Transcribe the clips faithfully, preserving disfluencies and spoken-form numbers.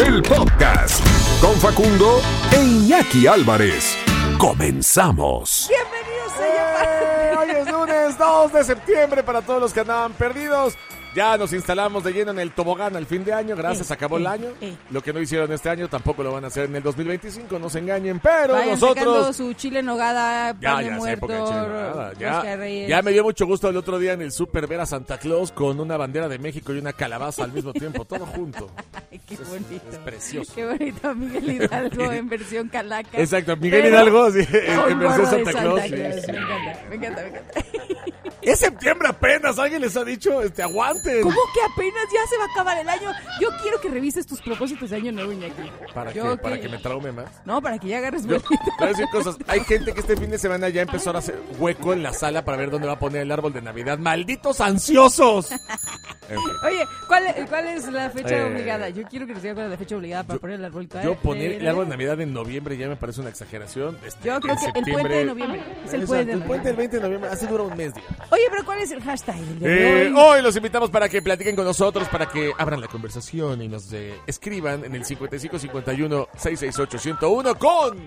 el podcast con Facundo e Iñaki Álvarez. Comenzamos. Bienvenidos, señor. ¡Eh! Hoy es lunes dos de septiembre para todos los que andaban perdidos. Ya nos instalamos de lleno en el tobogán al fin de año. Gracias, eh, acabó eh, el año. eh. Lo que no hicieron este año tampoco lo van a hacer en el dos mil veinticinco. No se engañen, pero Vayan sacando nosotros... su chile en nogada, Ya, pan de ya sé, muerto, época de chile en nogada. rosca de Ya, reyes. ya me dio mucho gusto el otro día en el súper ver a Santa Claus con una bandera de México y una calabaza al mismo tiempo. Todo junto. Ay, qué Es- bonito. es precioso. Qué bonito, Miguel Hidalgo en versión calaca. Exacto, Miguel Pero Hidalgo sí, en, con en versión gorro de Santa Claus. sí, Claus. sí. Me encanta, me encanta, me encanta. Es septiembre apenas, alguien les ha dicho, este, aguanten. ¿Cómo que apenas ya se va a acabar el año? Yo quiero que revises tus propósitos de año nuevo, Iñaki. ¿Para Yo qué? ¿Para que me traume más? No, para que ya agarres Yo, vuelta. te voy a decir cosas. Hay gente que este fin de semana ya empezó a hacer hueco en la sala para ver dónde va a poner el árbol de Navidad. ¡Malditos ansiosos! En fin. Oye, ¿cuál, es- ¿cuál es la fecha Eh, obligada? Yo quiero que nos diga cuál es la fecha obligada para yo- poner el arbolito. Yo ¿eh? poner Eh, el árbol de Navidad en noviembre ya me parece una exageración. Este, Yo creo en que el septiembre- puente de noviembre. Es el Exacto, puente de el puente del veinte de noviembre. Así dura un mes, día. Oye, pero ¿cuál es el hashtag del día de Eh, hoy? hoy los invitamos para que platiquen con nosotros, para que abran la conversación y nos eh, escriban en el cincuenta y cinco cincuenta y uno sesenta y seis ocho cero uno con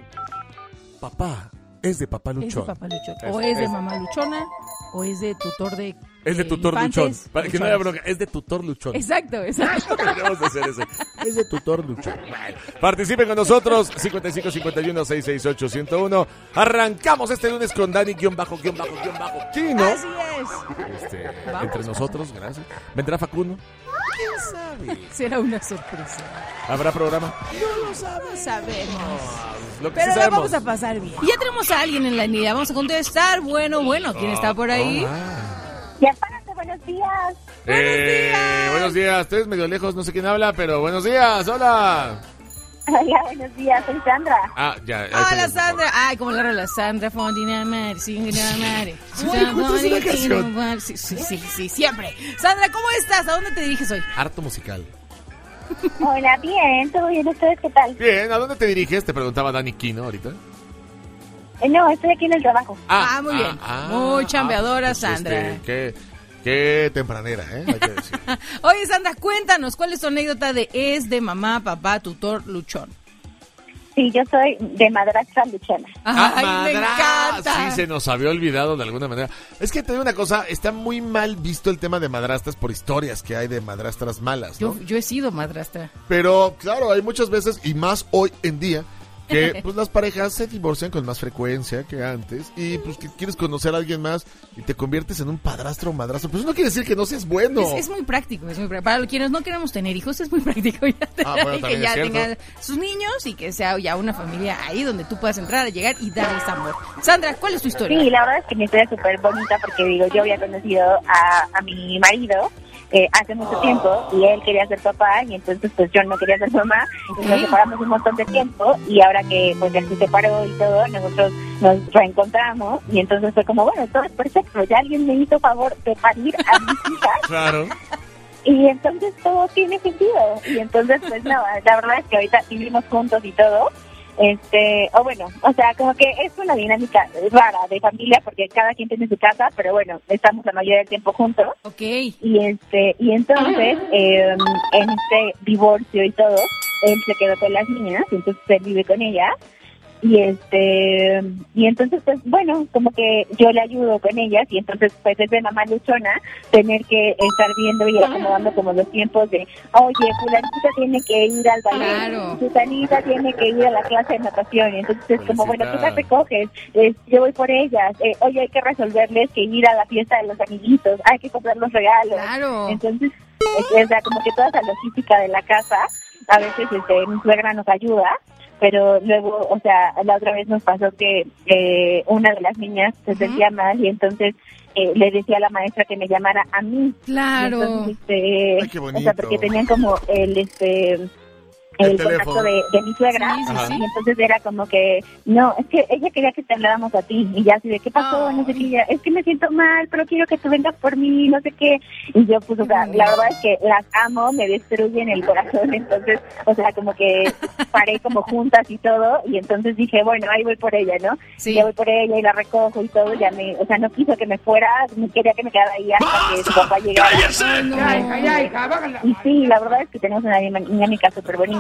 papá. Es de papá ¿Es de Luchón. papá Luchón? Es- ¿O es de es- mamá Luchona? ¿O es de tutor de Es de eh, tutor infantes Luchón. Para que no haya luchones? bronca, es de tutor Luchón. Exacto, exacto. Deberíamos de hacer ese. Es de tutor Luchón. Bueno, participen con nosotros. cincuenta y cinco cincuenta y uno sesenta y seis ocho cero uno. Arrancamos este lunes con Dani guión bajo guión bajo guión bajo Kino. Así es. Este, Vamos. entre nosotros, gracias. ¿Vendrá Facundo? ¿Quién sabe? Será una sorpresa. ¿Habrá programa? No lo sabemos. Sabemos. Lo que Pero sí la sabemos. vamos a pasar bien. Ya tenemos a alguien en la línea. Vamos a contestar. Bueno, bueno. ¿Quién está por ahí? Ah. Ya párate, buenos días. Eh, buenos días. Ustedes medio lejos, no sé quién habla, pero buenos días. Hola. Hola, buenos días, soy Sandra. Ah, ya. ahí Hola, tenemos. Sandra. Ay, como la rola. Sandra Fontina Mari, Singina Mari. Ay, ¿cuánto es una canción? Sí, sí, sí, sí, siempre. Sandra, ¿cómo estás? ¿A dónde te diriges hoy? Harto musical. Hola, bien, todo bien, ¿ustedes qué tal? Bien, ¿a dónde te diriges? Te preguntaba Dani Kino ahorita. Eh, no, estoy aquí en el trabajo. Ah, muy bien. Muy chambeadora, pues, Sandra. este, qué, qué tempranera, ¿eh? Hay que decir. Oye, Sandra, cuéntanos, ¿cuál es tu anécdota de es de mamá, papá, tutor, luchón? Sí, yo soy de madrastra luchona. Ay, Ah, me madra- encanta. Sí, se nos había olvidado de alguna manera. Es que te digo una cosa, está muy mal visto el tema de madrastras por historias que hay de madrastras malas, ¿no? Yo, yo he sido madrastra. Pero claro, hay muchas veces, y más hoy en día, que pues las parejas se divorcian con más frecuencia que antes y pues que quieres conocer a alguien más y te conviertes en un padrastro o madrastro. Pues eso no quiere decir que no seas bueno. Es, es muy práctico, es muy práctico. Para quienes no queremos tener hijos, es muy práctico ya Ah, bueno, que también ya es cierto. tengan sus niños y que sea ya una familia ahí donde tú puedas entrar a llegar y darles amor. Sandra, ¿cuál es tu historia? Sí, la verdad es que mi historia es súper bonita porque, digo, yo había conocido a, a mi marido eh, hace mucho tiempo y él quería ser papá y entonces pues yo no quería ser mamá y nos separamos un montón de tiempo y ahora que pues él se separó y todo, nosotros nos reencontramos y entonces fue como, bueno, todo es perfecto, ya alguien me hizo favor de parir a mis hijas Claro. y entonces todo tiene sentido y entonces pues no, la verdad es que ahorita vivimos juntos y todo. Este, o bueno, o sea, como que es una dinámica rara de familia porque cada quien tiene su casa, pero bueno, estamos la mayoría del tiempo juntos. Ok. Y este y entonces, eh, en este divorcio y todo, él se quedó con las niñas, y entonces él vive con ellas. Y este y entonces pues bueno, como que yo le ayudo con ellas y entonces pues es de mamá luchona tener que estar viendo y acomodando como los tiempos de oye, fulanita tiene que ir al ballet, Claro. Susanita tiene que ir a la clase de natación y entonces es como bueno, tú las Felicidades. recoges, eh, yo voy por ellas, eh, oye, hay que resolverles que ir a la fiesta de los amiguitos, hay que comprar los regalos. Claro. Entonces, es, o sea, como que toda esa logística de la casa, a veces este, mi suegra nos ayuda, pero luego, o sea, la otra vez nos pasó que eh, una de las niñas se Ujú. sentía mal y entonces eh, le decía a la maestra que me llamara a mí. Claro. Y entonces, este, Ay, qué bonito. o sea, porque tenían como el, este... El el teléfono. contacto de, de mi suegra, Sí, sí, Ajá. sí. y entonces era como que, no, es que ella quería que te habláramos a ti, y ya así de, ¿qué pasó? No sé qué, y ella, es que me siento mal, pero quiero que tú vengas por mí, no sé qué, y yo pues, o sea, la verdad es que las amo, me destruyen el corazón, entonces, o sea, como que paré como juntas y todo, y entonces dije, bueno, ahí voy por ella, ¿no? Sí. Ya voy por ella y la recojo y todo, ya me, o sea, no quiso que me fuera, no quería que me quedara ahí hasta que su papá llegara. Ay, no. Y sí, la verdad es que tenemos una dinámica súper bonita.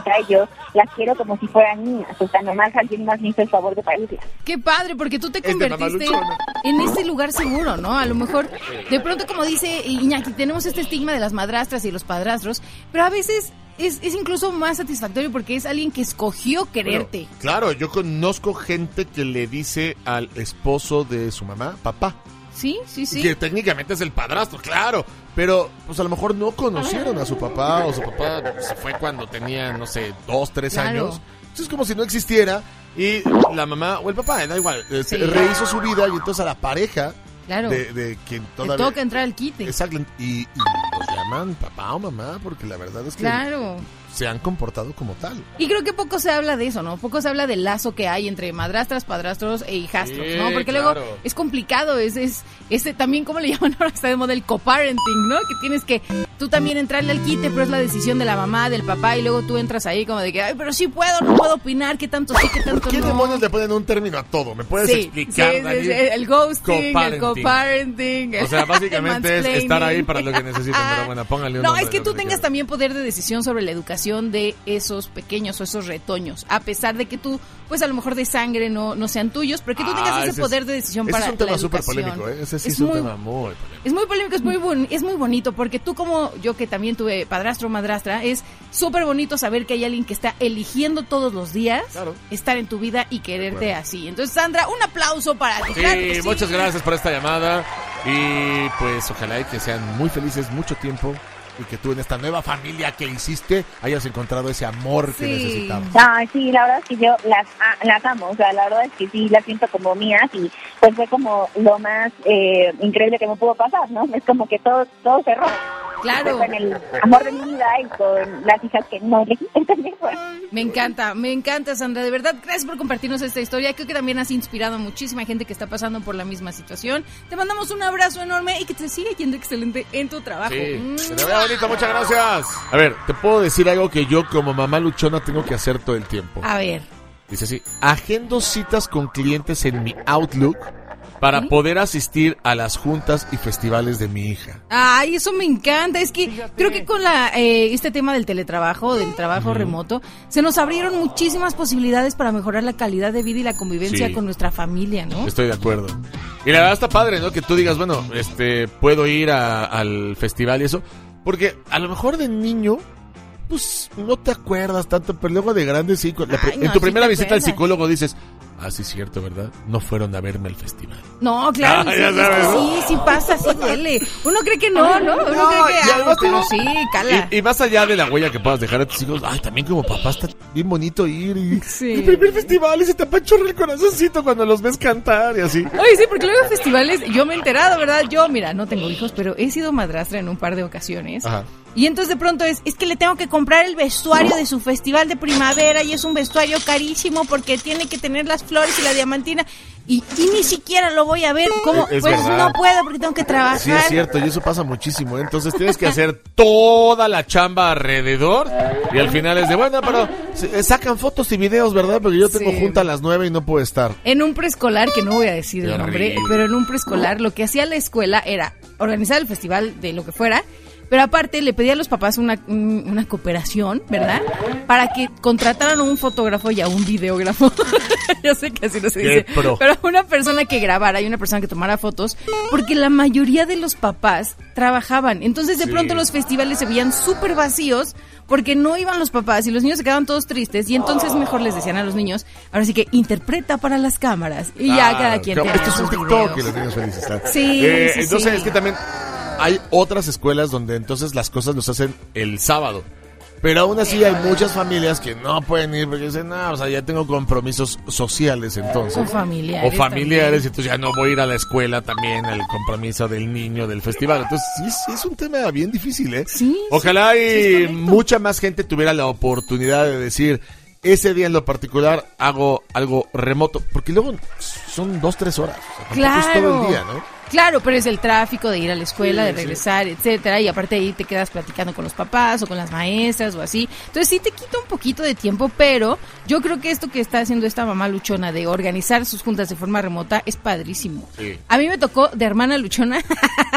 hija y yo las quiero como si fueran niñas, o sea, nomás alguien más me hizo el favor de parirlas. Qué padre, porque tú te Es de convertiste mamaluchona. en este lugar seguro, ¿no? A lo mejor, de pronto, como dice Iñaki, tenemos este estigma de las madrastras y los padrastros, pero a veces es, es incluso más satisfactorio porque es alguien que escogió quererte. Bueno, claro, yo conozco gente que le dice al esposo de su mamá, papá. Sí, sí, sí. Que técnicamente es el padrastro, claro. Pero, pues a lo mejor no conocieron a su papá o su papá se fue cuando tenía, no sé, dos, tres Claro. años. Entonces es como si no existiera y la mamá o el papá, da igual, eh, Sí. rehizo su vida y entonces a la pareja Claro. de, de quien Te todavía... toca entrar al quite. Exacto, y, y los llaman papá o mamá porque la verdad es que Claro. se han comportado como tal. Y creo que poco se habla de eso, ¿no? Poco se habla del lazo que hay entre madrastras, padrastros e hijastros, Sí, ¿no? Porque claro. luego es complicado, es, es, es también, ¿cómo le llaman ahora? Está de moda el coparenting, ¿no? Que tienes que tú también entrarle al quite, pero es la decisión de la mamá, del papá, y luego tú entras ahí como de que, ay, pero sí puedo, no puedo opinar, qué tanto sí, qué tanto ¿Por qué no. demonios le ponen un término a todo? ¿Me puedes Sí, explicar, sí, sí, Daniel? sí, el ghosting, el Coparenting. coparenting. O sea, básicamente es el estar ahí mansplaining. para lo que necesiten, pero bueno, póngale un No, nombre, es que lo tú que tengas quieran. también poder de decisión sobre la educación de esos pequeños o esos retoños, a pesar de que tú, pues a lo mejor de sangre no, no sean tuyos, pero que tú tengas Ah, ese ese poder es- de decisión ese para es un tema la súper educación. polémico, ¿eh? Ese sí Es es, un muy- tema muy polémico. Es muy polémico, es muy, bon- es muy bonito, porque tú como yo que también tuve padrastro o madrastra, es súper bonito saber que hay alguien que está eligiendo todos los días Claro. estar en tu vida y quererte De así. Entonces, Sandra, un aplauso para ti. Sí, Claro que sí. muchas gracias por esta llamada y pues ojalá y que sean muy felices mucho tiempo y que tú en esta nueva familia que hiciste hayas encontrado ese amor que Sí. necesitabas. Ah, sí, la verdad es que yo las, ah, las amo, o sea, la verdad es que sí, las siento como mías y pues fue como lo más eh, increíble que me pudo pasar, ¿no? Es como que todo todo cerró. Claro. Con el amor de mi vida y con las hijas que no elegí también fue. Me encanta, me encanta, Sandra. De verdad, gracias por compartirnos esta historia. Creo que también has inspirado a muchísima gente que está pasando por la misma situación. Te mandamos un abrazo enorme y que te siga yendo excelente en tu trabajo. Sí, Mm. que te vea bonito, muchas gracias. A ver, te puedo decir algo que yo como mamá luchona tengo que hacer todo el tiempo. A ver. Dice así, agendo citas con clientes en mi Outlook para poder asistir a las juntas y festivales de mi hija. Ay, eso me encanta. Es que creo que con la eh, este tema del teletrabajo, del trabajo remoto, se nos abrieron muchísimas posibilidades para mejorar la calidad de vida y la convivencia Sí. con nuestra familia, ¿no? Estoy de acuerdo. Y la verdad está padre, ¿no? Que tú digas, bueno, este, puedo ir a- al festival y eso. Porque a lo mejor de niño, pues no te acuerdas tanto, pero luego de grande sí. con la pri- Ay, no, en tu sí primera te visita al acuerdas. psicólogo dices, ah, sí, cierto, ¿verdad? No fueron a verme al festival. No, claro, Ah, sí, ya es que sabes, ¿no? sí, sí pasa, sí duele. Uno cree que no, ¿no? Uno No, cree que, y ah, además pero tú- sí, cala. Y, y más allá de la huella que puedas dejar a tus hijos, ay, también como papá está bien bonito ir y Sí. el primer festival y se te apachorra el corazoncito cuando los ves cantar y así. Oye, sí, porque luego festivales, yo me he enterado, ¿verdad? Yo, mira, no tengo hijos, pero he sido madrastra en un par de ocasiones. Ajá. Y entonces de pronto es, es que le tengo que comprar el vestuario de su festival de primavera y es un vestuario carísimo porque tiene que tener las flores y la diamantina y, y ni siquiera lo voy a ver. ¿Cómo? Es Pues verdad. no puedo porque tengo que trabajar. Sí, es cierto, y eso pasa muchísimo, ¿eh? Entonces tienes que hacer toda la chamba alrededor y al final es de, bueno, pero se- sacan fotos y videos, ¿verdad? Porque yo tengo Sí. junta a las nueve y no puedo estar. En un preescolar, que no voy a decir Qué el nombre, horrible. pero en un preescolar lo que hacía la escuela era organizar el festival de lo que fuera, pero aparte le pedía a los papás una, un- una cooperación, ¿verdad? Para que contrataran a un fotógrafo y a un videógrafo. Yo sé que así no se Qué dice. pro. Pero una persona que grabara y una persona que tomara fotos, porque la mayoría de los papás trabajaban. Entonces de Sí. pronto los festivales se veían súper vacíos porque no iban los papás y los niños se quedaban todos tristes y entonces mejor les decían a los niños, ahora sí que interpreta para las cámaras y ya Ah, cada quien como- tenía Esto es un sus TikTok y videos. los niños felices están. Sí, Eh, sí, entonces sí. es que también hay otras escuelas donde entonces las cosas los hacen el sábado. Pero aún así hay muchas familias que no pueden ir porque dicen, no, o sea, ya tengo compromisos sociales entonces. O familiares O familiares, también. entonces ya no voy a ir a la escuela también, al compromiso del niño, del festival. Entonces sí, sí es un tema bien difícil, ¿eh? Sí, Ojalá sí, sí, es y correcto. mucha más gente tuviera la oportunidad de decir, ese día en lo particular hago algo remoto, porque luego son dos, tres horas. O sea, tampoco es todo Claro. el día, ¿no? Claro, pero es el tráfico de ir a la escuela, Sí, de sí. regresar, etcétera, y aparte ahí te quedas platicando con los papás o con las maestras o así. Entonces sí te quita un poquito de tiempo, pero yo creo que esto que está haciendo esta mamá luchona de organizar sus juntas de forma remota es padrísimo. Sí. A mí me tocó de hermana luchona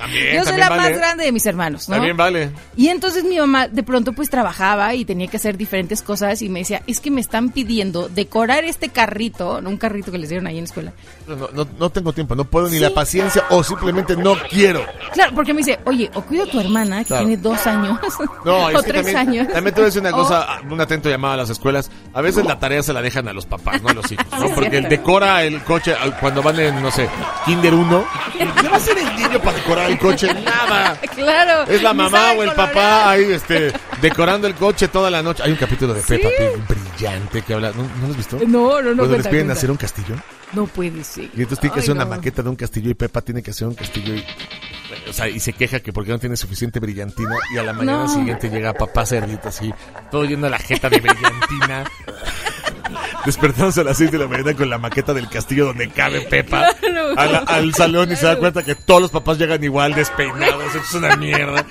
También, Yo soy también la vale. más grande de mis hermanos, ¿no? También vale. Y entonces mi mamá de pronto pues trabajaba y tenía que hacer diferentes cosas y me decía, es que me están pidiendo decorar este carrito, no un carrito que les dieron ahí en la escuela. No, no, no tengo tiempo, no puedo ni Sí. la paciencia o simplemente no quiero. Claro, porque me dice, oye, o cuido a tu hermana que Claro. tiene dos años No, es o que tres también, años. también te voy a decir una O- cosa, un atento llamado a las escuelas. A veces la tarea se la dejan a los papás, no a los hijos, ¿no? Sí, Porque el cierto. decora el coche al- cuando van en, no sé, Kinder uno. ¿Qué va a hacer el niño para decorar el coche? Nada. Claro. Es la ni mamá sabe o el colorear. papá ahí, este, decorando el coche toda la noche. Hay un capítulo de Sí. Peppa Pig brillante que habla, ¿no, ¿no lo has visto? No, no, no. Cuando les cuenta, piden cuenta. hacer un castillo. No puede ser. Y entonces tiene que Ay, hacer una no. maqueta de un castillo y Peppa tiene que hacer un castillo y, o sea, y se queja que porque no tiene suficiente brillantina y a la mañana No. siguiente llega papá cerdito así, todo lleno de la jeta de brillantina. Despertándose a las seis de la mañana con la maqueta del castillo donde cabe Peppa Claro. a la- al salón y se da cuenta que todos los papás llegan igual despeinados, esto es una mierda.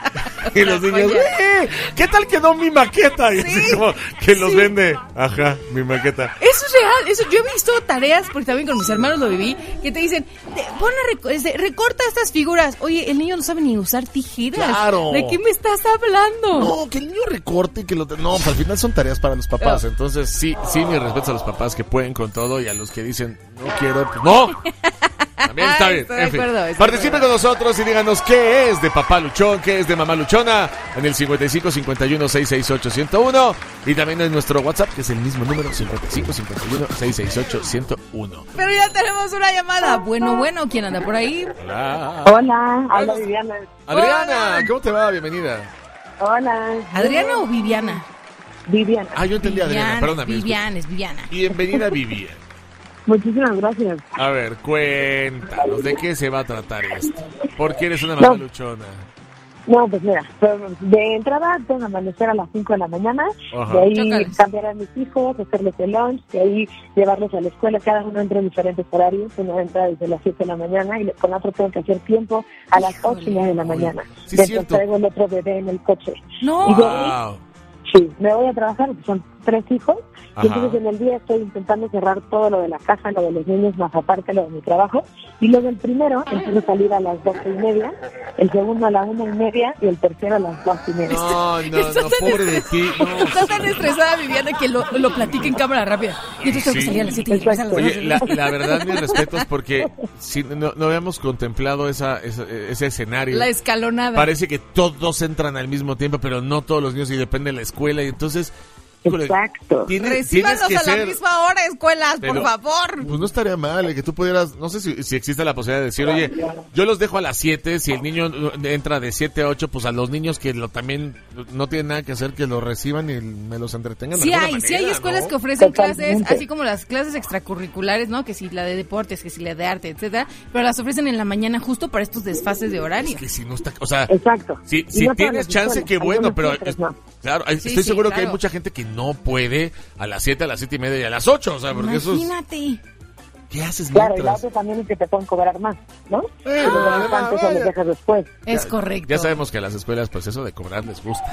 Y los niños, ¡eh! ¿Qué tal quedó mi maqueta? Y así como que los vende, ajá, mi maqueta. Eso es real, eso yo he visto tareas, porque también con mis hermanos lo viví, que te dicen, te- pon a reco- este, recorta estas figuras. Oye, el niño no sabe ni usar tijeras. Claro. ¿De qué me estás hablando? No, que el niño recorte y que lo... No, pues al final son tareas para los papás. No. Entonces, sí, sí, mi respeto a los papás que pueden con todo y a los que dicen, no quiero, pues no. También está Ay, bien. estoy En de fin. acuerdo, estoy de Participe acuerdo. con nosotros y díganos qué es de papá luchón, qué es de mamá luchona en el cincuenta y cinco cincuenta y uno sesenta y seis ocho ciento uno y también en nuestro WhatsApp que es el mismo número cincuenta y cinco cincuenta y uno sesenta y seis ocho ciento uno. Pero ya tenemos una llamada. Bueno, bueno, ¿quién anda por ahí? Hola. Hola, habla Viviana. Adriana, Hola. ¿cómo te va? Bienvenida. Hola. ¿Adriana o Viviana? Viviana. Ah, yo entendí a Adriana, perdóname. Viviana, es Viviana. Bienvenida, Vivian. Muchísimas gracias. A ver, cuéntanos, ¿de qué se va a tratar esto? ¿Por qué eres una mamá No. luchona? No, pues mira, pues, de entrada tengo que amanecer a las cinco de la mañana, Ajá. de ahí Chócales. cambiar a mis hijos, hacerles el lunch, de ahí llevarlos a la escuela, cada uno entra en diferentes horarios, uno entra desde las siete de la mañana y con otro tengo que hacer tiempo a las Híjole. ocho y media de la mañana. Sí, Después cierto. traigo el otro bebé en el coche. No. Y de ahí, Wow. sí, me voy a trabajar, porque son tres hijos, Ajá. y entonces en el día estoy intentando cerrar todo lo de la casa, lo de los niños, más aparte lo de mi trabajo, y luego el primero empiezo a salir a las doce y media, el segundo a la una y media, y el tercero a las dos y media. No, no, Estás no, tan pobre de ti. No. Estás tan estresada, Viviana, que lo, lo platica en cámara rápida. Y entonces tengo que Sí. salir a las siete y regresar a las Oye, doce. la, la verdad, mis respetos, porque si no, no habíamos contemplado esa, esa- ese escenario. La escalonada. Parece que todos entran al mismo tiempo, pero no todos los niños y depende de la escuela. Y entonces, híjole, Exacto. tiene- tienes Recíbanos que a la ser... misma hora, escuelas, Pero, por favor. Pues no estaría mal el que tú pudieras, no sé si, si existe la posibilidad de decir, oye, yo los dejo a las siete, si el niño entra de siete a ocho, pues a los niños que lo también no tienen nada que hacer, que lo reciban y me los entretengan. de Sí alguna hay, sí hay manera, escuelas ¿no? que ofrecen clases, Totalmente. así como las clases extracurriculares, ¿no? Que si la de deportes, que si la de arte, etcétera, pero las ofrecen en la mañana justo para estos desfases de horario. Es que si no está, o sea, Exacto. si, Y si no todas tienes las chance, escuelas, qué bueno, algunas pero otras es- no. claro, hay- Sí, estoy sí, seguro que hay claro. mucha gente que no puede a las siete, a las siete y media y a las ocho, o sea, porque eso es, Imagínate. ¿qué haces Claro, y la mientras? otra también es que te pueden cobrar más, ¿no? Eh, Que no, te das además, antes o vaya. los dejas después. Es Ya- correcto. Ya sabemos que a las escuelas, pues eso de cobrar les gusta.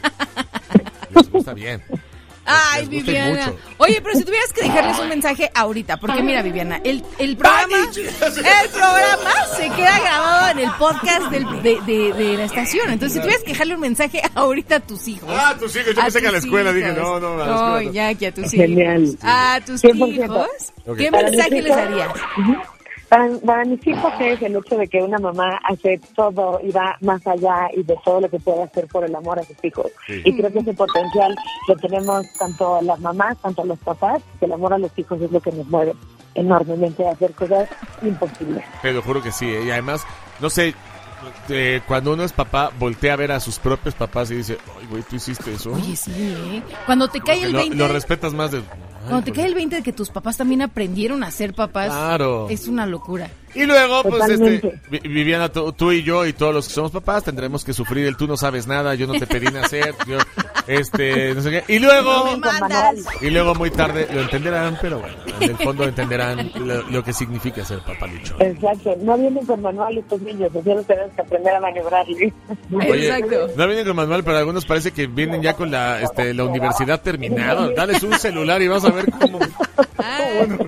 Les gusta bien. Ay, Les gusta y Viviana. mucho. Oye, pero si tuvieras que dejarles un mensaje ahorita, porque mira, Viviana, el, el programa el programa se queda grabado en el podcast del- de, de- de la estación. Entonces, si tuvieras que dejarle un mensaje ahorita a tus hijos. Ah, tus hijos, yo pensé que a la tus escuela, dije, hijos. no, no, a la No, escuela no. ya, que a tus Genial. hijos. A tus cien por ciento. hijos. Ok. ¿Qué Para mensaje mis les hijos, darías? ujú. Para, para mis hijos es el hecho de que una mamá hace todo y va más allá y de todo lo que puede hacer por el amor a sus hijos. Sí. Y creo que ese potencial lo tenemos tanto las mamás, tanto los papás, que el amor a los hijos es lo que nos mueve enormemente a hacer cosas imposibles. Te lo juro que sí, ¿eh? Y además, no sé, eh, cuando uno es papá, voltea a ver a sus propios papás y dice, ay, güey, tú hiciste eso. Oye, sí, ¿eh? Cuando te Como cae que el lo, veinte... lo respetas más de... ay, Cuando te pues, cae el veinte de que tus papás también aprendieron a ser papás, Claro. es una locura. Y luego, pues, Totalmente. este, Vi- Viviana, tú, tú y yo y todos los que somos papás tendremos que sufrir el tú no sabes nada, yo no te pedí nacer, yo, este, no sé qué. Y luego, No me mandas. y luego muy tarde lo entenderán, pero bueno, en el fondo entenderán lo, lo que significa ser papá luchón. Exacto. No vienen con manual estos niños, así los tenemos que aprender a maniobrar. Oye, Exacto. no vienen con manual, pero algunos parece que vienen ya con la, este, la universidad terminada. Dales un celular y vas a ver cómo. Ah,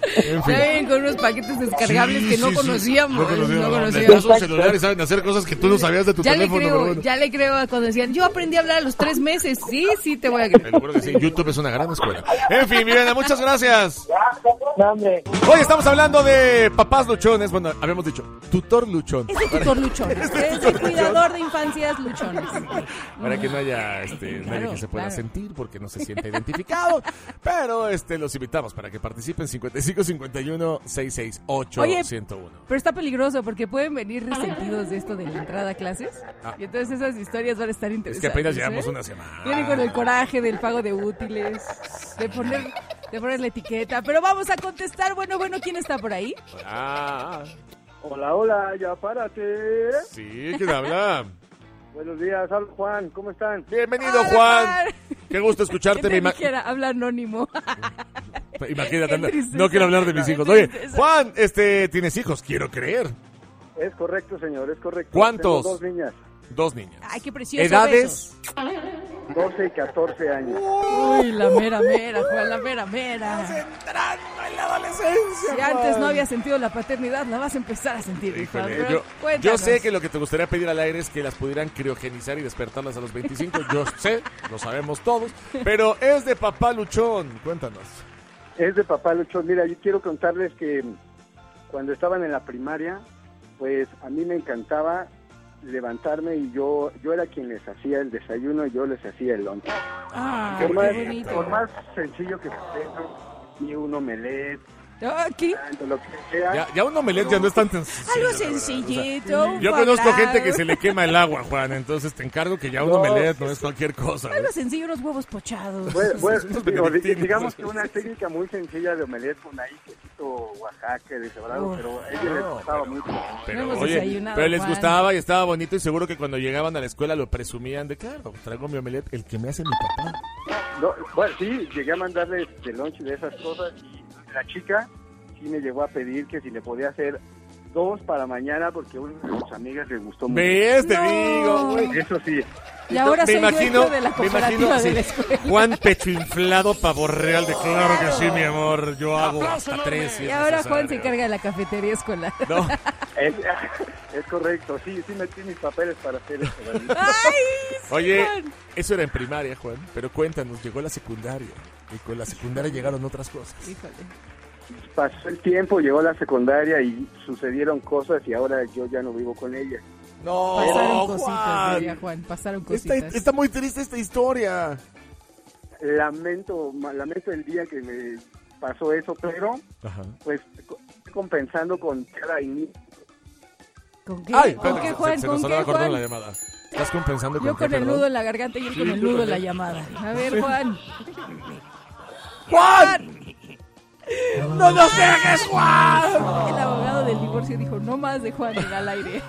En fin. Ya vienen con unos paquetes descargables Sí, que no sí, sí. conocíamos. No conocíamos. no Le conocíamos. das un celular y saben hacer cosas que tú no sabías de tu Ya le teléfono. pero creo, bueno. ya le creo a cuando decían, yo aprendí a hablar a los tres meses. Sí, sí, te voy a creer. Te lo juro que sí, YouTube es una gran escuela. En fin, Mirena, muchas gracias. No, hombre. Hoy estamos hablando de papás luchones. Bueno, habíamos dicho, tutor luchón. Es el tutor luchón. Es el cuidador de infancias luchones. Para que no haya este, nadie Claro, que se pueda claro. sentir porque no se sienta identificado. Pero este los invitamos para que participen cincuenta y cinco cincuenta y uno sesenta y seis ocho Oye, ciento uno. Pero está peligroso porque pueden venir resentidos de esto de la entrada a clases. Ah. Y entonces esas historias van a estar Es interesantes. que apenas ¿eh? llevamos una semana. Vienen con el coraje del pago de útiles, de poner, de poner la etiqueta. Pero vamos a contestar. Bueno, bueno, ¿quién está por ahí? Ah, Hola, hola, ya párate. sí, ¿quién habla? Buenos días, hablo Juan, ¿cómo están? Bienvenido, Hola, Juan. Juan. Qué gusto escucharte. ¿Quién Me te ima- dijera? Habla anónimo. Imagínate, Qué anda- tristeza. no quiero hablar de mis Qué hijos. Oye, tristeza. Juan, este, tienes hijos, quiero creer. Es correcto, señor, es correcto. ¿Cuántos? Tengo dos niñas, Dos niñas. Ay, qué precioso. ¿Edades? doce y catorce años. besos. Uy, la mera mera, Juan, la mera mera. Entrando en la adolescencia. Si antes no había sentido la paternidad, la vas a empezar a sentir, mi Juan. Híjole, Pero yo, yo cuéntanos. sé que lo que te gustaría pedir al aire es que las pudieran criogenizar y despertarlas a los veinticinco. Yo sé, lo sabemos todos. Pero es de papá luchón. Cuéntanos. Es de papá Luchón. Mira, yo quiero contarles que cuando estaban en la primaria, pues a mí me encantaba levantarme y yo yo era quien les hacía el desayuno y yo les hacía el lunch. Ah, Por qué más, bonito. por más sencillo que sea, ni un omelette, Aquí, tanto lo que sea. Ya, ya un omelette ya no es tan sencillo. algo la verdad. sencillito. un Yo conozco cuadrado. gente que se le quema el agua, Juan. Entonces te encargo que ya un No. omelette no es cualquier cosa. ¿ves? Algo sencillo, unos huevos pochados. Bueno, bueno, Unos digo, di- benedictinos. digamos que una técnica muy sencilla de omelette con ahí quesito Oaxaca, deshebrado, Uf. pero a ellos les gustaba mucho. Pero, No hemos oye, desayunado, pero les Juan. gustaba y estaba bonito y seguro que cuando llegaban a la escuela lo presumían de, claro, traigo mi omelette, el que me hace mi papá. No, bueno, sí, llegué a mandarles de lunch de esas cosas y la chica sí me llegó a pedir que si le podía hacer dos para mañana porque a una de sus amigas le gustó mucho. ¿Ves? Te No. digo, güey. Eso sí. Y ahora me soy imagino, dueño de la me cooperativa imagino, de sí, la escuela. Juan pecho inflado, pavo real de claro que sí, mi amor, yo hago hasta tres. si Y es ahora necesario. Juan se encarga de la cafetería escolar. No, Es, es correcto, sí, sí metí mis papeles para hacer eso. ¿verdad? ¡Ay! sí, oye, Juan! eso era en primaria, Juan, pero cuéntanos, llegó la secundaria y con la secundaria llegaron otras cosas. Híjole. Pasó el tiempo, llegó la secundaria y sucedieron cosas y ahora yo ya no vivo con ella. No, Pasaron cositas, Juan. diría Juan. Pasaron Está, cositas. está muy triste esta historia. Lamento, ma- lamento el día que me pasó eso, pero Ajá. pues co- compensando con cada inicio. ¿Con qué? Ay, ¿Con espérate, qué, se- Juan? se, ¿Con nos qué, andaba cortando Juan? la llamada. ¿Estás compensando con Yo qué, con el perdón? nudo en la garganta y él con Sí, el tú nudo en también. la llamada. A ver, Juan. ¡Juan! ¡No nos dejes, Juan! El abogado del divorcio dijo, no más de Juan en al aire.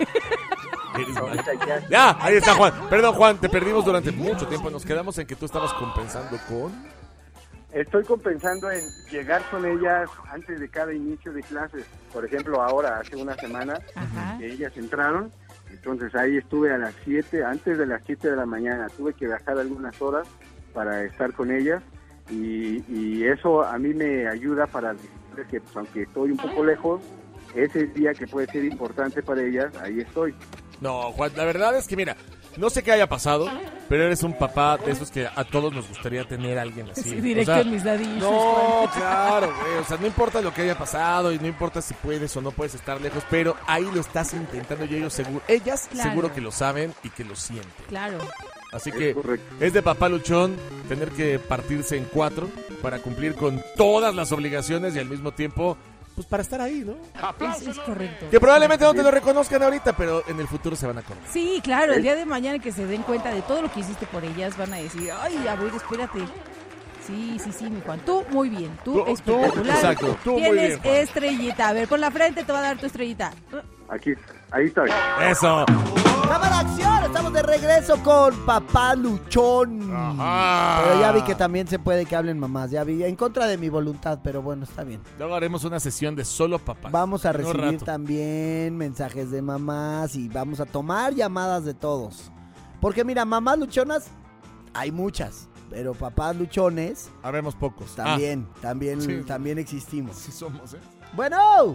Ya, ahí está Juan. Perdón, Juan, te perdimos durante mucho tiempo. Nos quedamos en que tú estabas compensando con... Estoy compensando en llegar con ellas antes de cada inicio de clases. Por ejemplo, ahora, hace una semana, Ajá. que ellas entraron, entonces ahí estuve a las siete, antes de las siete de la mañana. Tuve que bajar algunas horas para estar con ellas y, y eso a mí me ayuda para decirles que, pues, aunque estoy un poco lejos, ese día que puede ser importante para ellas, ahí estoy. No, Juan, la verdad es que mira, no sé qué haya pasado, pero eres un papá de esos que a todos nos gustaría tener a alguien así. Sí, directo O sea, en mis dadillos. no, claro, güey. O sea, no importa lo que haya pasado y no importa si puedes o no puedes estar lejos, pero ahí lo estás intentando y ellos seguro, ellas Claro. seguro que lo saben y que lo sienten. Claro. Así Es que correcto. es de papá luchón tener que partirse en cuatro para cumplir con todas las obligaciones y al mismo tiempo, pues para estar ahí, ¿no? Es, es correcto. Que probablemente no te lo reconozcan ahorita, pero en el futuro se van a acordar. Sí, claro, el día de mañana que se den cuenta de todo lo que hiciste por ellas, van a decir, ay, a ver, espérate. Sí, sí, sí, mi Juan. Tú, muy bien. Tú, Tú- tú, espectacular. exacto, tú muy Tienes bien, Juan. estrellita. A ver, por la frente te va a dar tu estrellita. Aquí, ahí estoy. Eso. ¡Cámara, acción! Estamos de regreso con Papá Luchón. Ajá. Pero ya vi que también se puede que hablen mamás. Ya vi, en contra de mi voluntad, pero bueno, está bien. Luego haremos una sesión de solo papás. Vamos a En un recibir rato. también mensajes de mamás y vamos a tomar llamadas de todos. Porque mira, mamás luchonas hay muchas. pero papás luchones Habemos pocos. también, también, Sí. también existimos. Ah, sí somos, ¿eh? Bueno,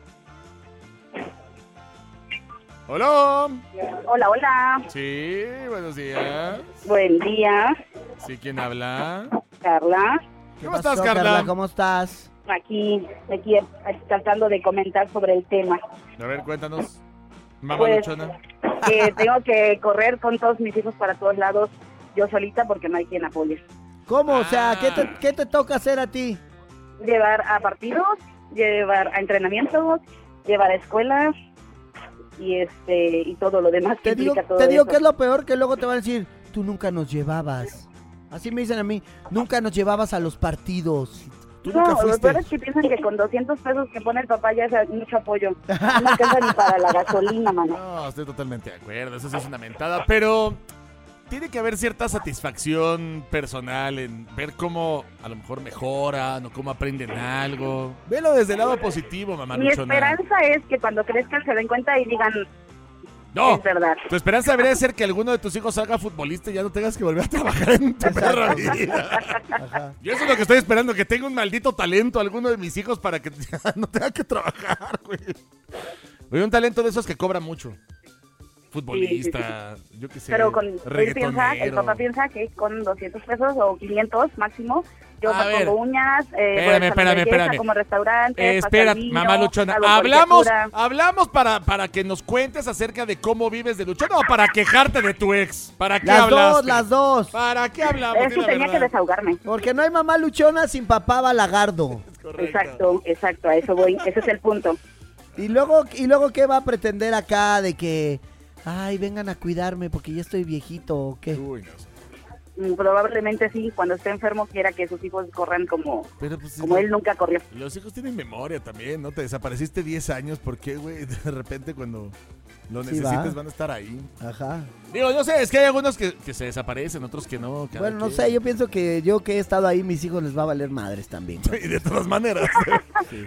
Hola. Hola, hola. Sí, buenos días. Buen día, Sí, ¿quién habla? Carla. ¿Cómo ¿qué estás, pasó, Carla? ¿Cómo estás? Aquí, aquí tratando de comentar sobre el tema. A ver, cuéntanos. Mamá Pues, luchona. Que tengo que correr con todos mis hijos para todos lados, yo solita, porque no hay quien apoye. ¿Cómo? O sea, Ah. ¿qué te, qué te toca hacer a ti? Llevar a partidos, llevar a entrenamientos, llevar a escuelas y este y todo lo demás que Te digo, implica todo te digo eso. que es lo peor, que luego te van a decir, tú nunca nos llevabas. Así me dicen a mí, nunca nos llevabas a los partidos. Tú nunca No, lo fuiste. peor es que piensan que con doscientos pesos que pone el papá ya es mucho apoyo. No alcanza ni para la gasolina, mano. No, estoy totalmente de acuerdo. Eso sí es una mentada. Pero tiene que haber cierta satisfacción personal en ver cómo a lo mejor mejoran o cómo aprenden algo. Velo desde el lado positivo, mamá Mi luchona. esperanza es que cuando crezcan se den cuenta y digan, No, es verdad. tu esperanza debería ser que alguno de tus hijos salga futbolista y ya no tengas que volver a trabajar en tu perra vida. Ajá. Yo eso es lo que estoy esperando, que tenga un maldito talento alguno de mis hijos para que ya no tenga que trabajar, güey. Oye, un talento de esos que cobra mucho. Futbolista, yo qué sé, Pero con, él piensa, el reggaetonero. papá piensa que con doscientos pesos o quinientos máximo, yo A me ver. pongo uñas, eh, voy al Espérame, salón de espérame, belleza, espérame. como restaurante, Eh, espera, mamá luchona, hablamos, hablamos para, para que nos cuentes acerca de cómo vives de luchona o para quejarte de tu ex. ¿Para qué Las hablaste? dos, las dos. ¿Para qué hablamos? Es Di que la tenía que verdad. desahogarme. Porque no hay mamá luchona sin papá balagardo. Correcto. Exacto, exacto, a eso voy, ese es el punto. Y luego, y luego ¿qué va a pretender acá de que, ay, vengan a cuidarme porque ya estoy viejito o qué? Uy, no sé. Mm, Probablemente sí, cuando esté enfermo quiera que sus hijos corran como, Pero pues como él nunca corrió. los hijos tienen memoria también, ¿no? Te desapareciste diez años, ¿por qué, güey? De repente cuando lo Sí, necesites va. van a estar ahí. Ajá. Digo, yo sé, es que hay algunos que, que se desaparecen, otros que no. cada Bueno, no quien. sé, yo pienso que yo que he estado ahí, mis hijos les va a valer madres también. Y de todas maneras. Sí.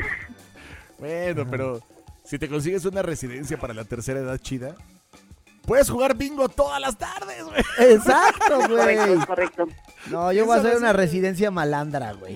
Bueno, pero si te consigues una residencia para la tercera edad chida, puedes jugar bingo todas las tardes, güey. Exacto, Correcto, güey. es correcto. No, yo voy a Eso hacer no una es- residencia malandra, güey.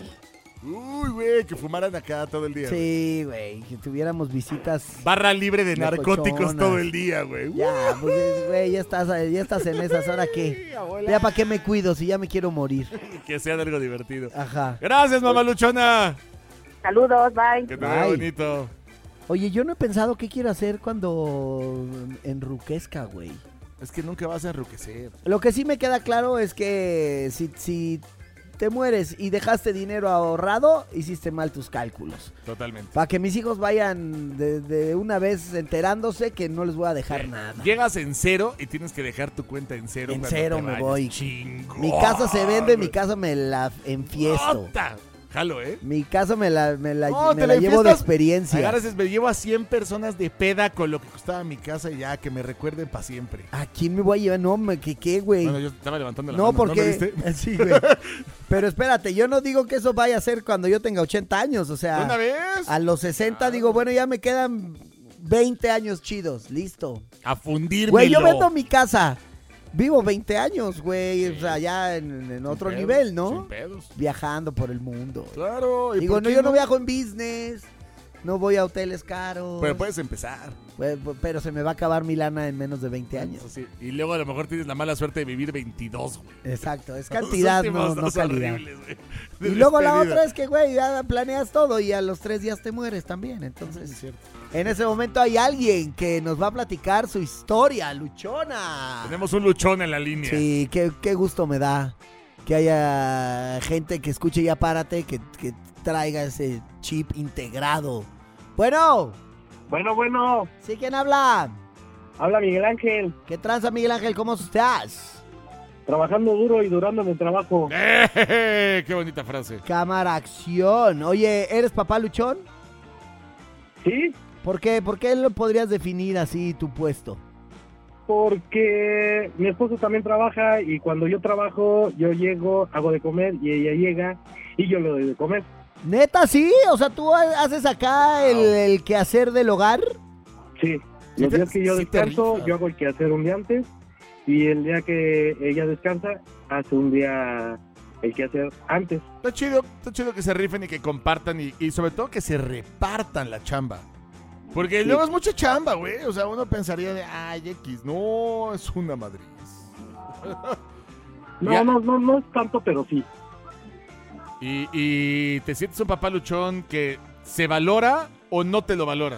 Uy, güey, que fumaran acá todo el día. güey. Sí, güey, que tuviéramos visitas. Barra libre de Locochonas. narcóticos todo el día, güey. Ya, pues, es- güey, ya estás, ya estás en esas horas que. Ya para qué me cuido si ya me quiero morir. Que sea algo divertido. Ajá. Gracias, mamá luchona. Saludos, bye. Que te vea Bye. bonito. Oye, yo no he pensado qué quiero hacer cuando enruquezca, güey. Es que nunca vas a enriquecer. Lo que sí me queda claro es que si, si te mueres y dejaste dinero ahorrado, hiciste mal tus cálculos. Totalmente. Para que mis hijos vayan de, de una vez enterándose que no les voy a dejar nada. Llegas en cero y tienes que dejar tu cuenta en cero. En cuando cero te me vayas. voy. Chingón. Mi casa se vende, mi güey. casa me la enfiesto. ¡Ota! Jalo, ¿eh? Mi casa me la, me la, No, me te la la llevo de enfiestas. experiencia. Agarras, es, me llevo a cien personas de peda con lo que costaba mi casa y ya, que me recuerden para siempre. ¿A quién me voy a llevar? No, me- ¿qué, qué, güey? Bueno, yo estaba levantando la No, mano, ¿no me porque... viste? Sí, güey. Pero espérate, yo no digo que eso vaya a ser cuando yo tenga ochenta años, o sea... ¿Una vez? A los sesenta digo, bueno, ya me quedan veinte años chidos, listo. A fundirme. Güey, yo vendo mi casa. Vivo veinte años, güey, o sea, ya en, en otro pedos, nivel, ¿no? sin pedos. Viajando por el mundo. Claro. ¿y Digo, por no, qué yo no viajo en business, no voy a hoteles caros. Pero puedes empezar. Pues, pues, pero se me va a acabar mi lana en menos de veinte años. Eso sí. Y luego a lo mejor tienes la mala suerte de vivir veintidós, güey. Exacto, es Los cantidad, últimos no, no dos calidad. horribles, güey, Y de luego la despedida. otra es que, güey, ya planeas todo y a los tres días te mueres también. Entonces, Es cierto. en ese momento hay alguien que nos va a platicar su historia, luchona. Tenemos un luchón en la línea. Sí, qué, qué gusto me da que haya gente que escuche Ya Párate, que, que traiga ese chip integrado. Bueno, Bueno, bueno, ¿sí quién habla? habla Miguel Ángel, ¿Qué tranza, Miguel Ángel? ¿Cómo estás? trabajando duro y durando en el trabajo. ¡Eh! ¡Qué bonita frase! Cámara, acción. Oye, ¿eres papá luchón? ¿Sí? ¿Por qué? ¿Por qué lo podrías definir así tu puesto? Porque mi esposo también trabaja y cuando yo trabajo, yo llego, hago de comer y ella llega y yo le doy de comer. ¿Neta sí? O sea, ¿tú haces acá el, el quehacer del hogar? Sí, Sí los te- días que yo sí te descanso, rifas. yo hago el quehacer un día antes y el día que ella descansa, hace un día el que hacer antes. Está chido, está chido que se rifen y que compartan y, y sobre todo que se repartan la chamba. Porque Sí. luego es mucha chamba, güey. O sea, uno pensaría de, ay, X, no, es una madriz. No, Ya. no, no, no es tanto, pero sí. Y, y te sientes un papá luchón que se valora o no te lo valoran.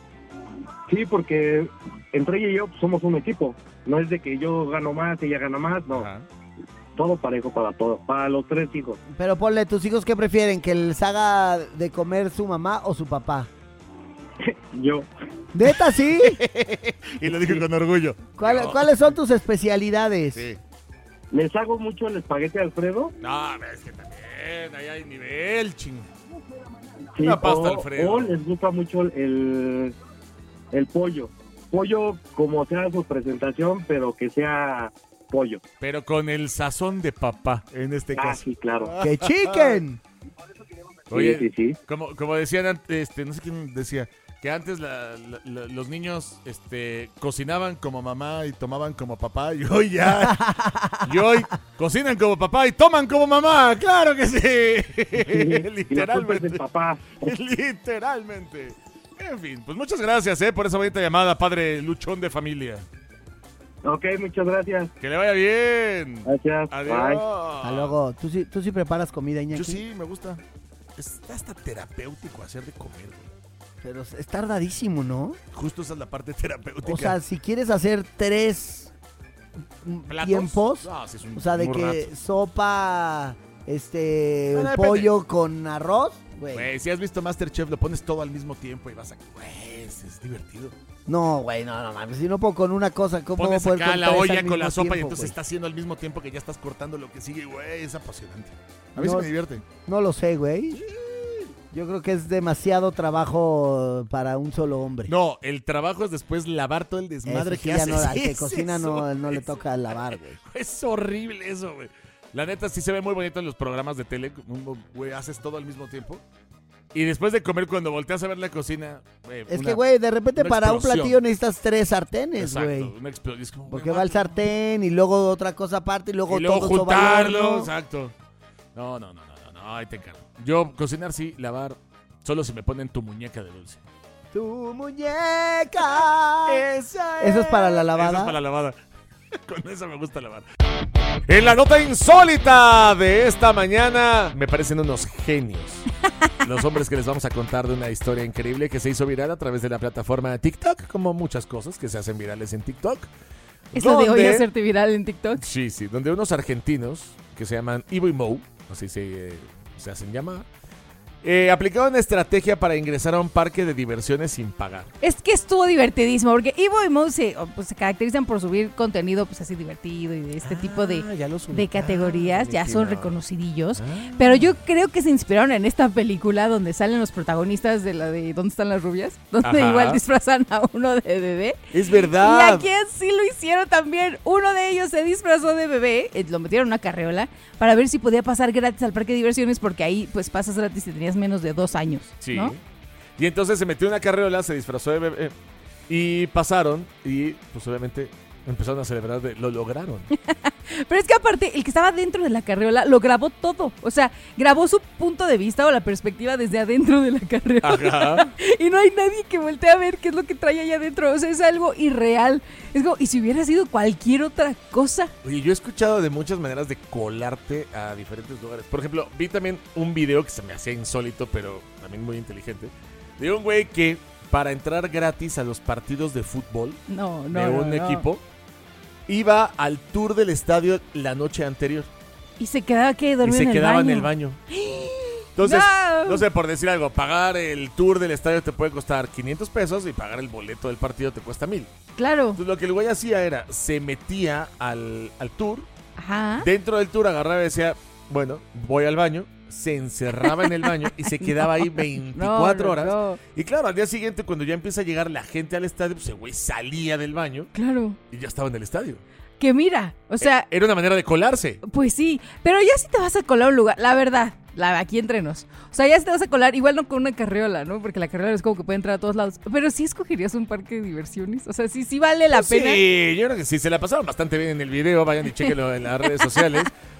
Sí, porque entre ella y yo pues, somos un equipo. No es de que yo gano más, ella gana más, no. Ajá. Todo parejo para todos, para los tres hijos. Pero ponle, ¿tus hijos qué prefieren? ¿Que les haga de comer su mamá o su papá? Yo, ¿Neta sí? Y lo dije con orgullo. ¿Cuál- No. ¿Cuáles son tus especialidades? Sí. les hago mucho el espagueti Alfredo. No, es que también, ahí hay nivel, ching. Sí, Una pasta o, Alfredo. o les gusta mucho el, el pollo. Pollo como sea su presentación, pero que sea pollo. Pero con el sazón de papá, en este Ah, caso. sí, claro. ¡Que chicken! Oye, sí, sí, sí. Como, como decían antes, este, no sé quién decía, que antes la- la- la- los niños este, cocinaban como mamá y tomaban como papá, y hoy ya, y hoy cocinan como papá y toman como mamá, claro que sí, Y la culpa es literalmente, del papá. literalmente. En fin, pues muchas gracias eh, por esa bonita llamada, padre luchón de familia. Ok, muchas gracias. Que le vaya bien. Gracias. Adiós. Bye. Hasta luego. ¿Tú sí, ¿Tú sí preparas comida, Iñaki? Yo sí, me gusta. Está hasta terapéutico hacer de comer. güey. Pero es tardadísimo, ¿no? Justo esa es la parte terapéutica. O sea, si quieres hacer tres mm, ¿Platos? tiempos, No, sí es un- o sea, de un que rato. sopa, este, Bueno, el depende. pollo con arroz, güey. Güey, si has visto MasterChef, lo pones todo al mismo tiempo y vas a... Güey, es, es divertido. No, güey, no, no mames. Si no puedo con una cosa, ¿cómo Pones puedo acá con la tres olla al con la mismo sopa y tiempo, entonces güey? está haciendo al mismo tiempo que ya estás cortando lo que sigue. Güey, es apasionante. A mí No. sí me divierte. No lo sé, güey. Yo creo que es demasiado trabajo para un solo hombre. No, el trabajo es después lavar todo el desmadre Eso sí, que ya haces. no, al que Es cocina eso, no, no le es- toca lavar, güey. Es horrible eso, güey. La neta sí se ve muy bonito en los programas de tele. como, Güey, haces todo al mismo tiempo. Y después de comer, cuando volteas a ver la cocina... Güey, Es una- que, güey, de repente una para un explosión. platillo necesitas tres sartenes, Exacto, güey. una explosión. Es como, Porque güey, va el sartén y luego otra cosa aparte y luego, y luego todo eso va al juntarlo, horno. exacto. No, no, no, no, no, no, ahí te encargo. Yo cocinar sí, lavar, solo si me ponen tu muñeca de dulce. Tu muñeca. Esa Eso es para la lavada. Eso es para la lavada. Con esa me gusta lavar. En la nota insólita de esta mañana, me parecen unos genios. Los hombres que les vamos a contar de una historia increíble que se hizo viral a través de la plataforma TikTok, como muchas cosas que se hacen virales en TikTok. Eso de hoy Donde- hacerte viral en TikTok. Sí, sí, donde unos argentinos que se llaman Ivo y Mo, así se, eh, se hacen llamar, eh, aplicaron una estrategia para ingresar a un parque de diversiones sin pagar. Es que estuvo divertidísimo, porque Ivo y Mo se, o, pues, se caracterizan por subir contenido pues así divertido y de este tipo de, Ah, ya los de ubicaron, categorías, ya mi son querido. reconocidillos. Ah. Pero yo creo que se inspiraron en esta película donde salen los protagonistas de la de ¿Dónde están las rubias? Donde Ajá. igual disfrazan a uno de bebé. Es Y verdad. aquí sí lo hicieron también. Uno de ellos se disfrazó de bebé, eh, lo metieron en una carreola para ver si podía pasar gratis al parque de diversiones, porque ahí pues pasas gratis si tenías menos de dos años, Sí. ¿no? Y entonces se metió en una carriola, se disfrazó de bebé y pasaron y pues obviamente empezaron a celebrar de lo lograron. Pero es que aparte, el que estaba dentro de la carriola lo grabó todo. O sea, grabó su punto de vista o la perspectiva desde adentro de la carriola. Ajá. Y no hay nadie que voltee a ver qué es lo que trae allá adentro. O sea, es algo irreal. Es como, ¿y si hubiera sido cualquier otra cosa? Oye, yo he escuchado de muchas maneras de colarte a diferentes lugares. Por ejemplo, vi también un video que se me hacía insólito, pero también muy inteligente, de un güey que para entrar gratis a los partidos de fútbol No, no, de no, un no. equipo, iba al tour del estadio la noche anterior Y se quedaba que y dormía se en el quedaba baño. en el baño. Entonces, No. no sé, por decir algo, pagar el tour del estadio te puede costar quinientos pesos y pagar el boleto del partido te cuesta mil. Claro. Entonces, lo que el güey hacía era, se metía al, al tour, Ajá. dentro del tour agarraba y decía, bueno, voy al baño, se encerraba en el baño y se quedaba ahí veinticuatro No, no, horas. no. Y claro, al día siguiente, cuando ya empieza a llegar la gente al estadio, pues el güey salía del baño Claro. y ya estaba en el estadio. Que mira, o sea, Era una manera de colarse. pues sí, pero ya si te vas a colar a un lugar, la verdad, la, aquí entre nos. O sea, ya si te vas a colar, igual no con una carriola, ¿no? Porque la carriola es como que puede entrar a todos lados. Pero sí escogerías un parque de diversiones. O sea, sí, sí vale la pena. Sí, yo creo que sí, se la pasaron bastante bien en el video, vayan y chequenlo en las redes sociales.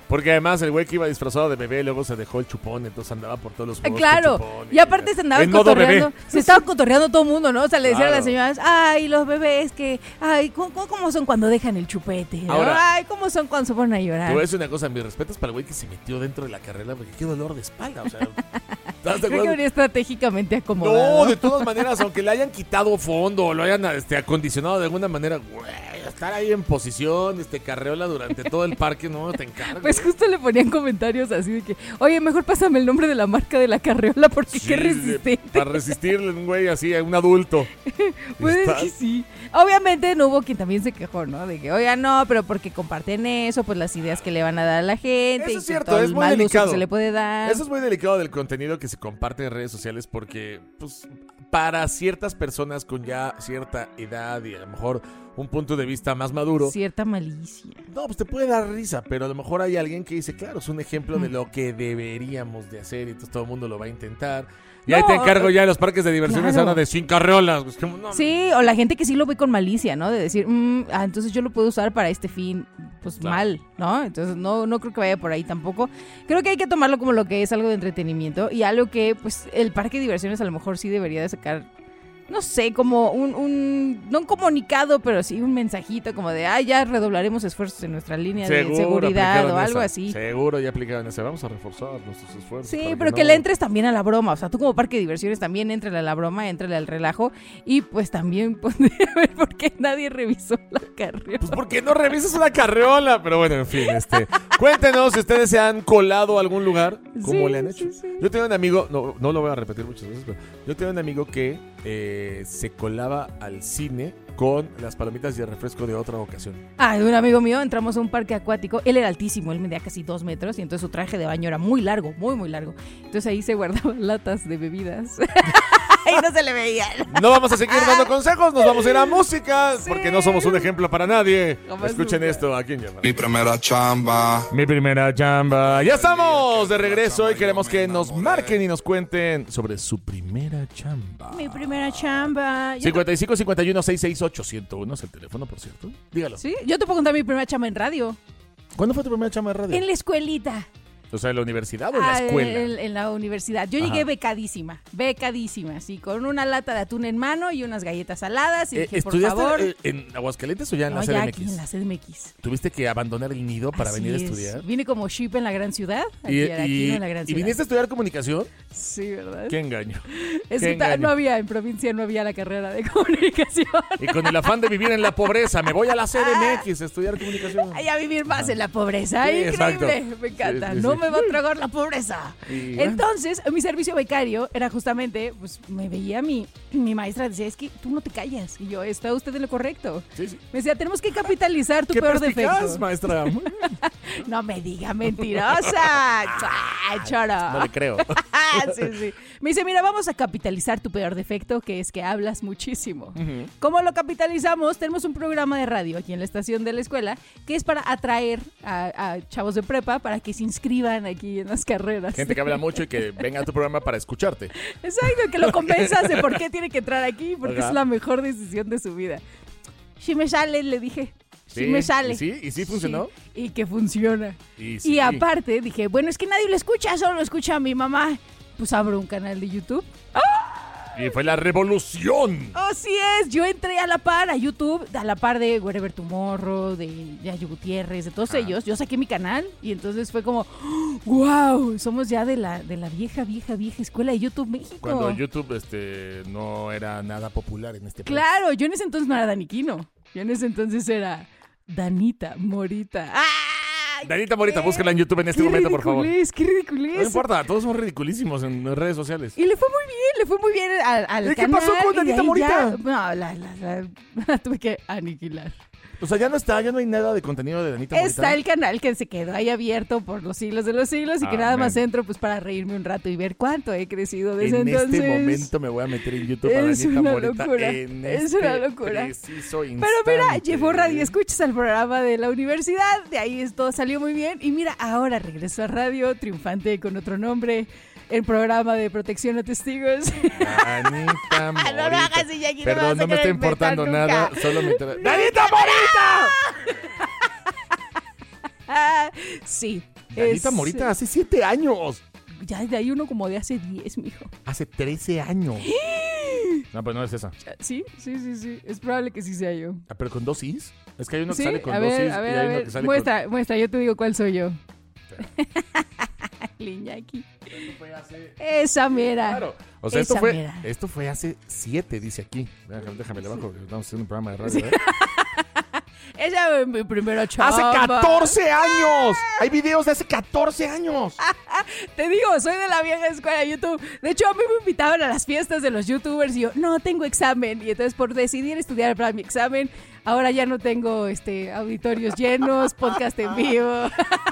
Porque además el güey que iba disfrazado de bebé luego se dejó el chupón, entonces andaba por todos los juegos. Claro, chupón, y aparte se andaba en modo cotorreando, bebé. se estaba cotorreando todo el mundo, ¿no? O sea, le decían Claro. a las señoras, ay, los bebés que, ay, ¿cómo, cómo son cuando dejan el chupete? ¿no? Ahora- Ay, ¿cómo son cuando se ponen a Te llorar? voy a decir una cosa, mis respetos para el güey que se metió dentro de la carrera, porque qué dolor de espalda, o sea. ¿Estás de Creo que acuerdo? venía estratégicamente acomodado. No, de todas maneras, aunque le hayan quitado fondo o lo hayan este, acondicionado de alguna manera, güey, estar ahí en posición, este, carreola durante todo el parque, no, te encargo. Pues justo le ponían comentarios así de que, oye, mejor pásame el nombre de la marca de la carreola porque Sí, qué sí, resistente. Para resistirle un güey así a un adulto. Pues es ¿Estás? que sí. Obviamente no hubo quien también se quejó, ¿no? De que, oiga, no, pero porque comparten eso, pues las ideas que le van a dar a la gente. Eso y es que cierto, todo es el muy mal uso delicado. que se le puede dar. Eso es muy delicado del contenido que se comparte en redes sociales porque, pues, para ciertas personas con ya cierta edad y a lo mejor un punto de vista más maduro, Cierta malicia. no, pues te puede dar risa, pero a lo mejor hay alguien que dice, claro, es un ejemplo de lo que deberíamos de hacer y entonces todo el mundo lo va a intentar. Y ahí No, te encargo ya en los parques de diversiones claro. ahora de sin carreolas. Pues, como, no, Sí, o la gente que sí lo ve con malicia, ¿no? De decir, mm, ah, entonces yo lo puedo usar para este fin, pues Claro. mal, ¿no? Entonces no, no creo que vaya por ahí tampoco. Creo que hay que tomarlo como lo que es algo de entretenimiento y algo que, pues, el parque de diversiones a lo mejor sí debería de sacar, no sé, como un, un no un comunicado, pero sí un mensajito como de, ah, ya redoblaremos esfuerzos en nuestra línea de seguridad aplicaron o algo esa. así. Seguro ya aplicaron ese. Vamos a reforzar nuestros esfuerzos. Sí, para pero que no- le entres también a la broma. O sea, tú como parque de diversiones también éntrale a la broma, éntrale al relajo. Y pues también podría ver por qué nadie revisó la carrera. Pues porque no revisas una carreola. Pero bueno, en fin, este. Cuéntenos si ustedes se han colado a algún lugar. ¿Cómo Sí, le han hecho? sí, sí. Yo tengo un amigo, no, no lo voy a repetir muchas veces, pero yo tengo un amigo que eh, se colaba al cine con las palomitas y el refresco de otra ocasión. Ah, de un amigo mío entramos a un parque acuático. Él era altísimo, él medía casi dos metros y entonces su traje de baño era muy largo, muy, muy largo. Entonces ahí se guardaban latas de bebidas. Y no se le veían. No vamos a seguir dando consejos, nos vamos a ir a música, Sí. porque no somos un ejemplo para nadie. Jamás Escuchen nunca. esto, ¿a quién llama? Mi primera chamba. Mi primera chamba. Ya estamos de regreso y queremos que nos marquen y nos cuenten sobre su primera chamba. Mi primera chamba. Yo cincuenta y cinco cincuenta y uno sesenta y seis ocho cero uno es el teléfono, por cierto. Dígalo. te- Sí, yo te puedo contar mi primera chamba en radio. ¿Cuándo fue tu primera chamba de radio? En la escuelita. O sea, ¿en la universidad o en la Ah, escuela? En, en la universidad. Yo Ajá. llegué becadísima, becadísima, sí, con una lata de atún en mano y unas galletas saladas y Eh, dije, por ¿Estudiaste favor, eh, en Aguascalientes o ya en no, la ya C D M aquí en X? la C D M X. ¿Tuviste que abandonar el nido para Así venir a es. estudiar? Vine como ship en la gran ciudad. ¿Y, Aquí, aquí y- en la gran ¿y ciudad. viniste a estudiar comunicación? Sí, ¿verdad? ¡Qué engaño! Es qué que ta- engaño. no había, en provincia no había la carrera de comunicación. Y con el afán de vivir en la pobreza, me voy a la C D M X a estudiar comunicación. Ay, a vivir más en la pobreza. Sí, Increíble. exacto. Me encanta. Sí, sí, no sí. me va a tragar la pobreza. Y bueno. Entonces, mi servicio becario era justamente, pues me veía mi, mi maestra, decía, es que tú no te callas. Y yo, está usted en lo correcto. Sí, sí. Me decía, tenemos que capitalizar tu ¡Qué peor perspicaz, defecto. maestra! No me diga mentirosa. Ay, choro. No le creo. sí, sí. Me dice, mira, vamos a capitalizar tu peor defecto, que es que hablas muchísimo. ¿Cómo lo capitalizamos? Tenemos un programa de radio aquí en la estación de la escuela que es para atraer a, a chavos de prepa para que se inscriban aquí en las carreras. Gente que habla mucho y que venga a tu programa para escucharte. Exacto, que lo convenzas de por qué tiene que entrar aquí, porque Ajá. es la mejor decisión de su vida. Si me sale, le dije. Si Sí, me sale. ¿y sí? ¿Y sí funcionó? Sí, y que funciona. Y, sí. Y aparte dije, bueno, es que nadie lo escucha, solo lo escucha mi mamá. Pues abro un canal de YouTube. Y fue la revolución. Así es, yo entré a la par a YouTube, a la par de Wherever Tomorrow, de Yayo Gutiérrez, de todos Ah. ellos. Yo saqué mi canal y entonces fue como, wow, somos ya de la, de la vieja, vieja, vieja escuela de YouTube México. Cuando YouTube este, no era nada popular en este país. Claro, yo en ese entonces no era Daniquino. Yo en ese entonces era Danita Morita. ¡Ah! Danita Morita, ¿Qué? búscala en YouTube en este ¡Qué momento, por favor. ridiculez, qué ridiculez! No importa, todos son ridiculísimos en redes sociales. Y le fue muy bien, le fue muy bien al, al ¿Y qué canal. pasó con y de Danita ahí Morita? ya- no, la, la, la, la tuve que aniquilar. O sea, ya no está, ya no hay nada de contenido de Danita Está Morita. el canal que se quedó ahí abierto por los siglos de los siglos y que Ah, nada más man. entro pues para reírme un rato y ver cuánto he crecido desde En entonces. este momento me voy a meter en YouTube a Es Danita una Morita. locura, En es este una locura. preciso Pero mira, instante. llevó radio escuchas al programa de la universidad, de ahí es- todo salió muy bien y mira, ahora regresó a radio, triunfante con otro nombre, el programa de protección a testigos. Danita Morita. No lo hagas, Iñaki, no me Perdón, vas a no me querer está inventar importando nunca. nada, solo me tra... ¡Danita Morita! Ah, sí, Anita Es- Morita, hace siete años. Ya de ahí uno como de hace diez, mijo. Hace trece años. No, pues no es esa. Sí, sí, sí, sí. Es probable que sí sea yo. Ah, pero con dos is. Es que hay uno que Sí, sale con a dos ver, is a y ver, a hay uno ver. que sale Muestra, muestra, yo te digo cuál soy yo. con... Liñaki. Esa mera. Claro. O sea, esto Esa fue, mera. esto fue hace siete, dice aquí. Déjame, déjame le bajo, estamos haciendo un programa de radio, ¿eh? Esa fue mi primera chamba. ¡Hace catorce años! Hay videos de hace catorce años. Te digo, soy de la vieja escuela de YouTube. De hecho, a mí me invitaban a las fiestas de los YouTubers y yo, no, tengo examen. Y entonces por decidir estudiar para mi examen, ahora ya no tengo este auditorios llenos, podcast en vivo.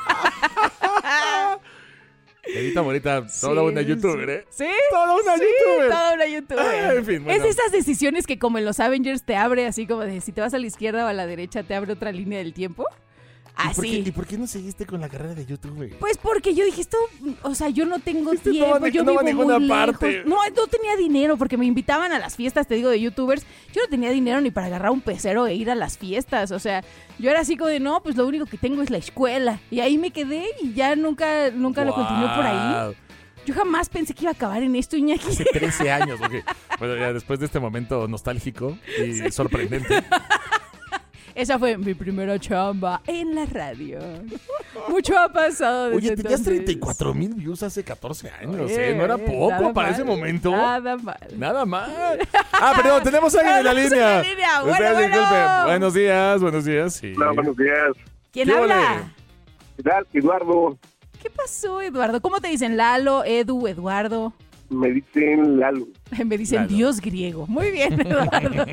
Edita Morita, toda Sí, una youtuber, ¿eh? ¿Sí? Toda una Sí, youtuber. toda una youtuber. Ah, en fin, bueno. Es de esas decisiones que como en los Avengers te abre así como de si te vas a la izquierda o a la derecha te abre otra línea del tiempo. ¿Y por, qué, Así. ¿Y por qué no seguiste con la carrera de youtuber? Pues porque yo dije, esto, o sea, yo no tengo Este no tiempo, va ni- yo no va a vivo ninguna muy parte. lejos. No, no tenía dinero porque me invitaban a las fiestas, te digo, de youtubers. Yo no tenía dinero ni para agarrar un pecero e ir a las fiestas. O sea, yo era así como de, no, pues lo único que tengo es la escuela. Y ahí me quedé y ya nunca, nunca lo continué por ahí. Guau. Yo jamás pensé que iba a acabar en esto, Iñaki. Hace trece años, ok. Bueno, ya después de este momento nostálgico y sorprendente. Esa fue mi primera chamba en la radio. Mucho ha pasado desde Oye, tenías entonces. treinta y cuatro mil views hace catorce años, Eh, ¿eh? No era eh, poco nada para mal, ese momento. Nada mal. Nada mal. Ah, perdón, tenemos a alguien en la Tenemos línea. en la línea. Bueno, Ustedes bueno. disculpen. Buenos días, buenos días. Sí. Hola, buenos días. ¿Quién ¿Qué habla? ole? ¿Qué tal, Eduardo? ¿Qué pasó, Eduardo? ¿Cómo te dicen? Lalo, Edu, Eduardo. Me dicen Lalo. Me dicen Lalo. Dios griego. Muy bien, Eduardo.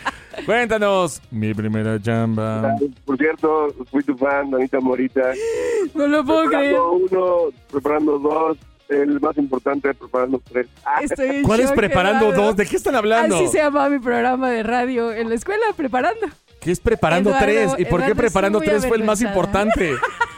Cuéntanos. Mi primera chamba. Por cierto, fui tu fan, Anita Morita. No lo puedo creer. Preparando uno, preparando dos, el más importante, preparando tres. Ah, Estoy en ¿Cuál es shock, preparando Eduardo. dos? ¿De qué están hablando? Así se llama mi programa de radio en la escuela, preparando. ¿Qué es preparando Eduardo, tres? ¿Y por qué Eduardo, preparando estoy muy tres fue el más avergonzada. importante?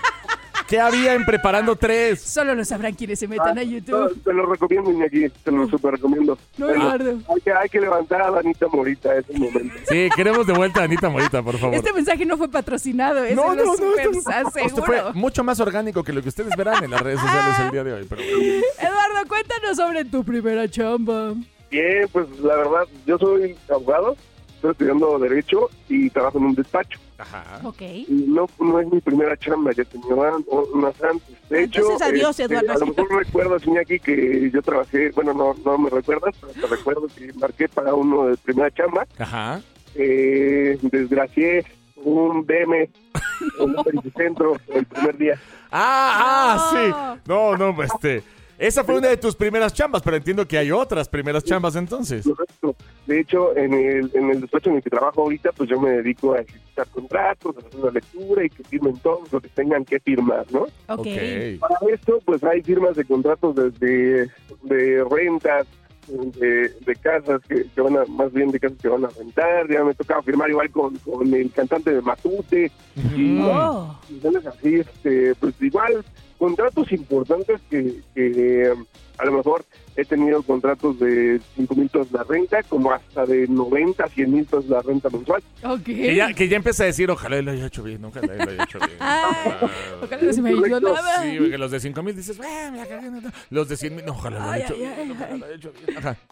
¿Qué había en preparando tres? Solo lo sabrán quienes se metan a no, YouTube. te lo recomiendo, Iñaki, te lo super recomiendo. No, Pero Eduardo. hay, que, hay que levantar a Anita Morita ese momento. Sí, queremos de vuelta a Anita Morita, por favor. Este mensaje no fue patrocinado, eso No, lo no, no, super esto, seguro. esto fue mucho más orgánico que lo que ustedes verán en las redes sociales el día de hoy. Pero bueno. Eduardo, cuéntanos sobre tu primera chamba. Bien, pues la verdad, yo soy abogado, estoy estudiando Derecho y trabajo en un despacho. Ajá. Ok. Y no, no es mi primera chamba, ya tenía unas antes. De hecho, Entonces, adiós, este, Eduardo. a lo mejor recuerdas, Iñaki, que yo trabajé, bueno, no no me recuerdas, pero te recuerdo que marqué para uno de primera chamba. Ajá. Eh, desgracié un B M en un centro el primer día. Ah, ah, No. sí. No, no, este. Esa fue una de tus primeras chambas, pero entiendo que hay otras primeras chambas entonces. Correcto. De hecho, en el, en el despacho en el que trabajo ahorita, pues yo me dedico a ejecutar contratos, a hacer una lectura y que firmen todos lo que tengan que firmar, ¿no? Ok. Ok. Para esto, pues hay firmas de contratos desde de rentas, de, de casas que, que van a, más bien de casas que van a rentar. Ya me tocaba firmar igual con, con el cantante de Matute. Y Oh. cuestiones así, este, pues igual, contratos importantes que, que eh, a lo mejor he tenido contratos de cinco mil pesos la renta, como hasta de noventa, cien mil pesos la renta mensual. Ok. Que ya, que ya empecé a decir, ojalá lo haya hecho bien, ojalá lo haya hecho bien. Ah, ojalá no se me haya ido Correcto, nada. Sí, porque los de cinco mil dices, "Ah, me la cagué, no, no". Los de cien mil, no, ojalá lo haya Ay, hecho ay, bien, ay, ojalá ay. lo haya hecho bien. Ajá.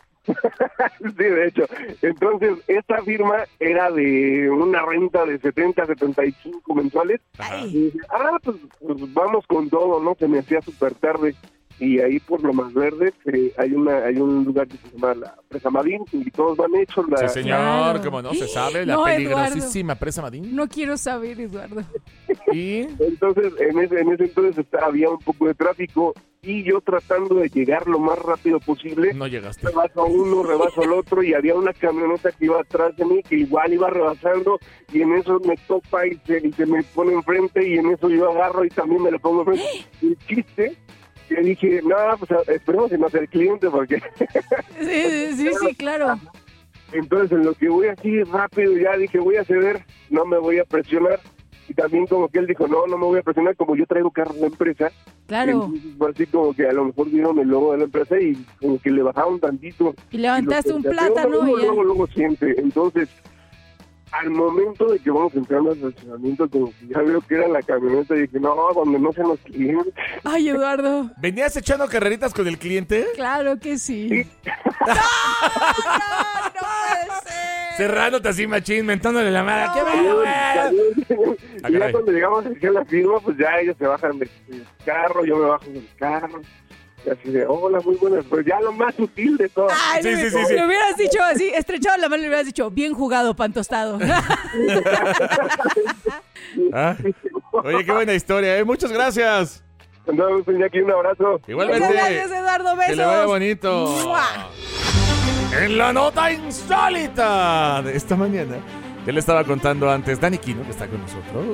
Sí, de hecho. Entonces, esta firma era de una renta de setenta, setenta y cinco mensuales. Ajá. Y dije, ah, pues, pues vamos con todo, ¿no? Se me hacía súper tarde. Y ahí por lo más verde eh, hay una hay un lugar que se llama la Presa Madín y todos van hechos. La, Sí, señor, Claro. como no se sabe, la No, peligrosísima presa Madín. No quiero saber, Eduardo. Y Entonces, en ese, en ese entonces estaba, había un poco de tráfico y yo tratando de llegar lo más rápido posible. no llegaste. Rebaso a uno, rebaso al otro y había una camioneta que iba atrás de mí que igual iba rebasando y en eso me topa y se, y se me pone enfrente y en eso yo agarro y también me lo pongo enfrente. El chiste, que dije, no, pues esperemos que no sea el cliente porque... Sí, sí, sí, sí, claro. Entonces en lo que voy así rápido ya dije, voy a ceder, no me voy a presionar. Y también como que él dijo, no, no me voy a presionar, como yo traigo carro de la empresa. Claro. Entonces, fue así como que a lo mejor vieron el logo de la empresa y como que le bajaron tantito. Y levantaste Y lo un que- plátano uno, y ya. luego, luego siente. Entonces, al momento de que vamos entrando al estacionamiento, como que ya veo que era la camioneta, y dije, no, donde no sean los clientes. Ay, Eduardo. ¿Venías echando carreritas con el cliente? Claro que sí. ¡No! ¡No, no puede ser! Cerrándote así, machín, mentándole la madre. ¡Qué Y bueno! ya caray. cuando llegamos aquí a la firma, pues ya ellos se bajan del del carro, yo me bajo del carro. Y así de, hola, muy buenas. Pues ya lo más sutil de todo. Ay, Sí, le, sí, sí, sí. le hubieras dicho así, estrechado la mano, le hubieras dicho, bien jugado, pan tostado. Ah, Oye, qué buena historia, ¿eh? Muchas gracias. Entonces, pues, aquí un abrazo. Igualmente. Muchas gracias, Eduardo, besos. Que le vaya bonito. ¡Mua! En la nota insólita de esta mañana, que le estaba contando antes Dani Quino, que está con nosotros,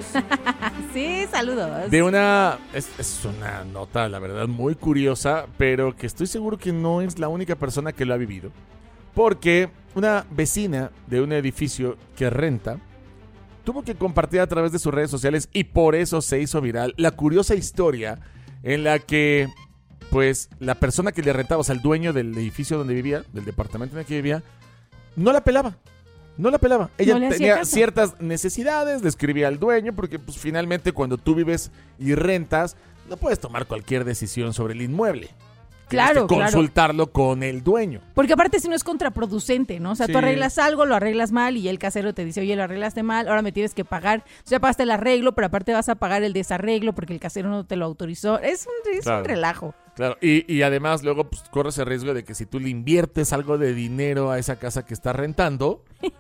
Sí, saludos. de una... Es, es una nota, la verdad, muy curiosa, pero que estoy seguro que no es la única persona que lo ha vivido. Porque una vecina de un edificio que renta tuvo que compartir a través de sus redes sociales, y por eso se hizo viral, la curiosa historia en la que, pues, la persona que le rentaba, o sea, el dueño del edificio donde vivía, del departamento en el que vivía, no la pelaba. No la pelaba. Ella No le hacía tenía caso. ciertas necesidades, le escribía al dueño, porque pues finalmente cuando tú vives y rentas, no puedes tomar cualquier decisión sobre el inmueble. Claro, Tienes que claro. consultarlo con el dueño. Porque aparte si no es contraproducente, ¿no? O sea, Sí. tú arreglas algo, lo arreglas mal y el casero te dice, oye, lo arreglaste mal, ahora me tienes que pagar. O sea, pagaste el arreglo, pero aparte vas a pagar el desarreglo porque el casero no te lo autorizó. Es un, es Claro. un relajo. Claro, y, y además luego pues, corres el riesgo de que si tú le inviertes algo de dinero a esa casa que estás rentando,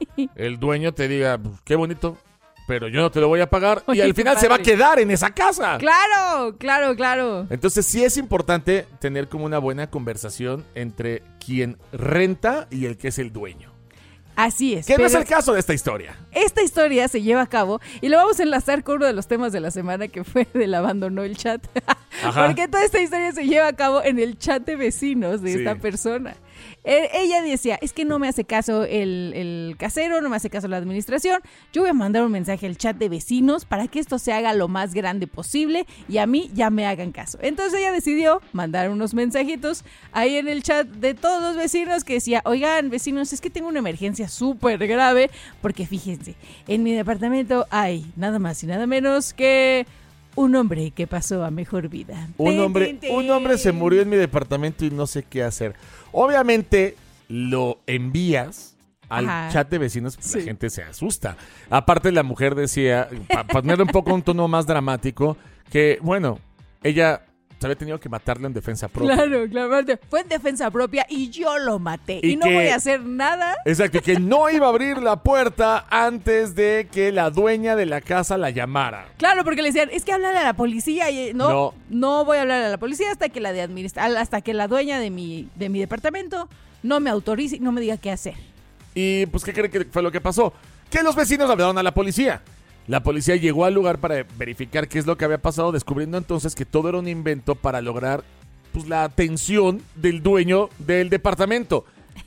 el dueño te diga, pues, qué bonito, pero yo no te lo voy a pagar, y Oye, al qué final se va a padre. quedar en esa casa. Claro, claro, claro. Entonces sí es importante tener como una buena conversación entre quien renta y el que es el dueño. Así es. Que no pero es el caso de esta historia. esta historia se lleva a cabo y lo vamos a enlazar con uno de los temas de la semana que fue del abandonó el chat. Ajá. Porque toda esta historia se lleva a cabo en el chat de vecinos de Sí. esta persona. Eh, ella decía, es que no me hace caso el, el casero, no me hace caso la administración. Yo voy a mandar un mensaje al chat de vecinos para que esto se haga lo más grande posible y a mí ya me hagan caso. Entonces ella decidió mandar unos mensajitos ahí en el chat de todos los vecinos que decía, oigan vecinos, es que tengo una emergencia súper grave porque fíjense, en mi departamento hay nada más y nada menos que un hombre que pasó a mejor vida. Un Tin, hombre, tin, tin. un hombre se murió en mi departamento y no sé qué hacer. Obviamente lo envías al Ajá. chat de vecinos, pues, Sí. la gente se asusta. Aparte la mujer decía, para ponerle un poco un tono más dramático, que bueno, ella se había tenido que matarlo en defensa propia. Claro, claro. aparte, Fue en defensa propia y yo lo maté. Y Y, no que- voy a hacer nada. Exacto, que no iba a abrir la puerta antes de que la dueña de la casa la llamara. Claro, porque le decían, es que hablar a la policía. Y, no, No. no, voy a hablar a la policía hasta que la de administra hasta que la dueña de mi, de mi departamento no me autorice y no me diga qué hacer. Y pues, ¿qué creen que fue lo que pasó? Que los vecinos hablaron a la policía. La policía llegó al lugar para verificar qué es lo que había pasado, descubriendo entonces que todo era un invento para lograr pues, la atención del dueño del departamento.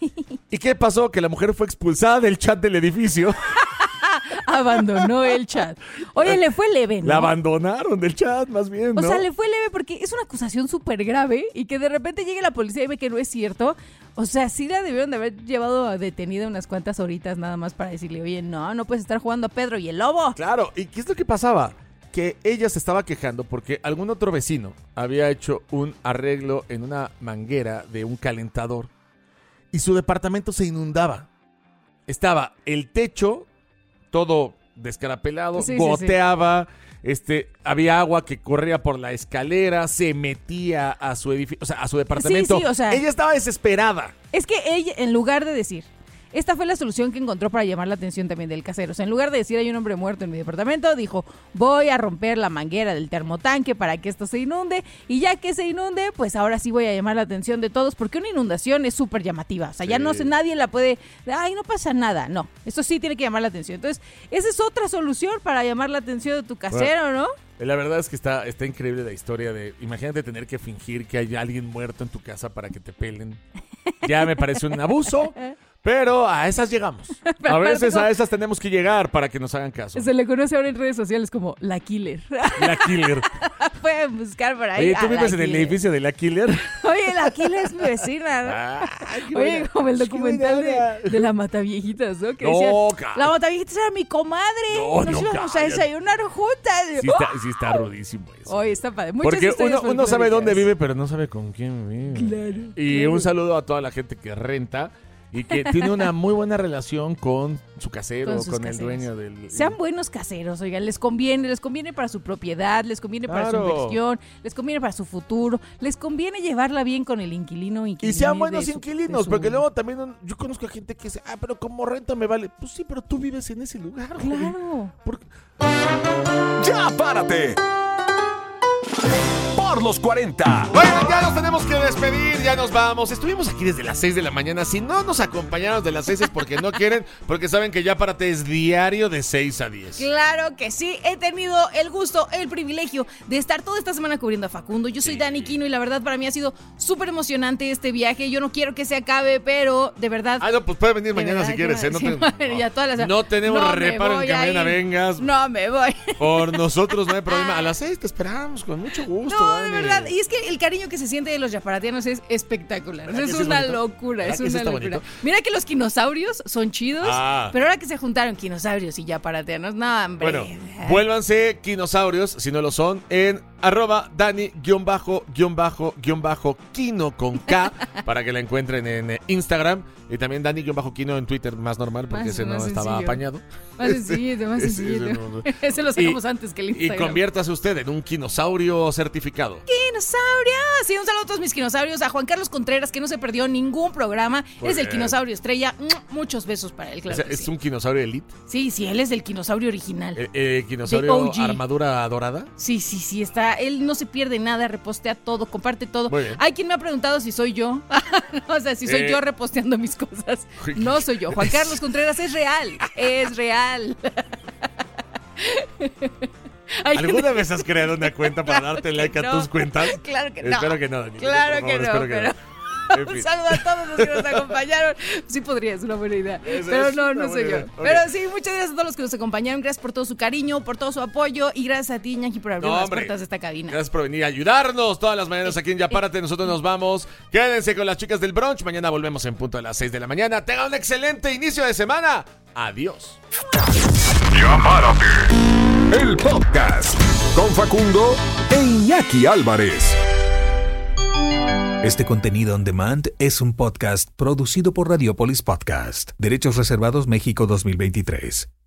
¿Y qué pasó? Que la mujer fue expulsada del chat del edificio. Abandonó el chat. Oye, le fue leve, ¿no? La abandonaron del chat, más bien, ¿no? O sea, le fue leve porque es una acusación súper grave y que de repente llegue la policía y ve que no es cierto. O sea, sí la debieron de haber llevado a detenida unas cuantas horitas nada más para decirle, oye, no, no puedes estar jugando a Pedro y el lobo. Claro, ¿y qué es lo que pasaba? Que ella se estaba quejando porque algún otro vecino había hecho un arreglo en una manguera de un calentador y su departamento se inundaba. Estaba el techo todo descarapelado, Sí, sí, goteaba, este, había agua que corría por la escalera, se metía a su edificio, o sea, a su departamento. sí, o sea- ella estaba desesperada. Es que ella, en lugar de decir, esta fue la solución que encontró para llamar la atención también del casero. O sea, en lugar de decir hay un hombre muerto en mi departamento, dijo, voy a romper la manguera del termotanque para que esto se inunde. Y ya que se inunde, pues ahora sí voy a llamar la atención de todos, porque una inundación es súper llamativa. O sea, ya Sí. no sé, nadie la puede, ay, no pasa nada. No, eso sí tiene que llamar la atención. Entonces, esa es otra solución para llamar la atención de tu casero, ¿no? La verdad es que está, está increíble la historia de, imagínate tener que fingir que hay alguien muerto en tu casa para que te pelen. Ya me parece un abuso, pero a esas llegamos. A veces a esas tenemos que llegar para que nos hagan caso. Se le conoce ahora en redes sociales como la killer. La killer. Fue pueden buscar por ahí. Oye, ¿tú a vives la en el Killer. edificio de la Killer? Oye, la Killer es mi vecina, ¿no? Ay, qué Oye, buena- como el qué documental buena de, de la Mataviejitas, ¿no? Que No, decían, ca- la Mataviejitas era mi comadre. No, Nos no, íbamos a cállate. desayunar juntas. Sí está, sí está rudísimo eso. Oye, está padre. Muchas Porque historias uno, uno sabe folclóricas. dónde vive, pero no sabe con quién vive. Claro, Y claro. un saludo a toda la gente que renta y que tiene una muy buena relación con su casero, Con con, sus el caseros. dueño del... Sean buenos caseros, oigan, les conviene, les conviene para su propiedad, les conviene para su Claro. inversión, les conviene para su futuro, les conviene llevarla bien con el inquilino Y inquilino sean de buenos su- inquilinos, de su- porque luego también un- yo conozco a gente que dice, ah, pero como renta me vale. Pues sí, pero tú vives en ese lugar, güey. Claro. ¿Por qué? ¡Ya párate! Por los cuarenta. Bueno, ya nos tenemos que despedir, ya nos vamos. Estuvimos aquí desde las seis de la mañana. Si no nos acompañaron de las seis es porque no quieren, porque saben que Ya Párate es diario de seis a diez. Claro que sí, he tenido el gusto, el privilegio de estar toda esta semana cubriendo a Facundo. Yo soy Dani Quino y la verdad para mí ha sido súper emocionante este viaje. Yo no quiero que se acabe, pero de verdad... Ah, no, pues puede venir de mañana verdad, si quieres, de ¿eh? No, verdad, te- sí, ya todas las- no tenemos No me reparo en voy que a mañana ir. vengas. No me voy. Por nosotros no hay problema. A las seis te esperamos con mucho gusto. No, de Dani. verdad. Y es que el cariño que se siente de los yaparatianos es espectacular. ¿Verdad Es que sí es una bonito? locura, ¿Verdad es que sí una está locura. bonito? Mira que los quinosaurios son chidos, Ah. pero ahora que se juntaron quinosaurios y yaparatianos, no, hombre. Bueno, vuélvanse quinosaurios, si no lo son, en arroba Dani-Quino con K, para que la encuentren en eh, Instagram. Y también Dani-Quino en Twitter, más normal, porque Más- ese no más estaba sencillo. apañado. Más sencillo, más Ese- sencillo. ese no, no. Ese lo sacamos antes que el Y Instagram. conviértase usted en un quinosaurio certificado. ¡Dinosaurios! Sí, un saludo a todos mis dinosaurios. A Juan Carlos Contreras, que no se perdió ningún programa. Muy es el bien. dinosaurio estrella. Muchos besos para él, O claro. sea, que es sí. un quinosaurio elite. Sí, sí, él es del dinosaurio original. Eh, eh, quinosaurio O G. armadura dorada. Sí, sí, sí, está. Él no se pierde nada, repostea todo, comparte todo. Muy bien. Hay quien me ha preguntado si soy yo. O sea, si soy Eh. yo reposteando mis cosas. No soy yo. Juan Carlos Contreras es real. Es real. Hay ¿Alguna gente- vez has creado una cuenta para darte like a No. tus cuentas? Claro que no. Espero que no, Dani. Claro Por que favor, no, espero que pero... no. En Un fin. saludo a todos los que nos acompañaron. Sí podría, es una buena idea. Esa Pero es no, una no soy yo. buena idea. Ok. Pero sí, muchas gracias a todos los que nos acompañaron. Gracias por todo su cariño, por todo su apoyo. Y gracias a ti, Iñaki, por abrir No, las hombre. puertas de esta cabina. Gracias por venir a ayudarnos todas las mañanas aquí en Ya Párate. Nosotros nos vamos. Quédense con las chicas del brunch. Mañana volvemos en punto a las seis de la mañana. Tengan un excelente inicio de semana. Adiós. Ya párate. El podcast con Facundo e Iñaki Álvarez. Este contenido on demand es un podcast producido por Radiopolis Podcast. Derechos reservados México dos mil veintitrés.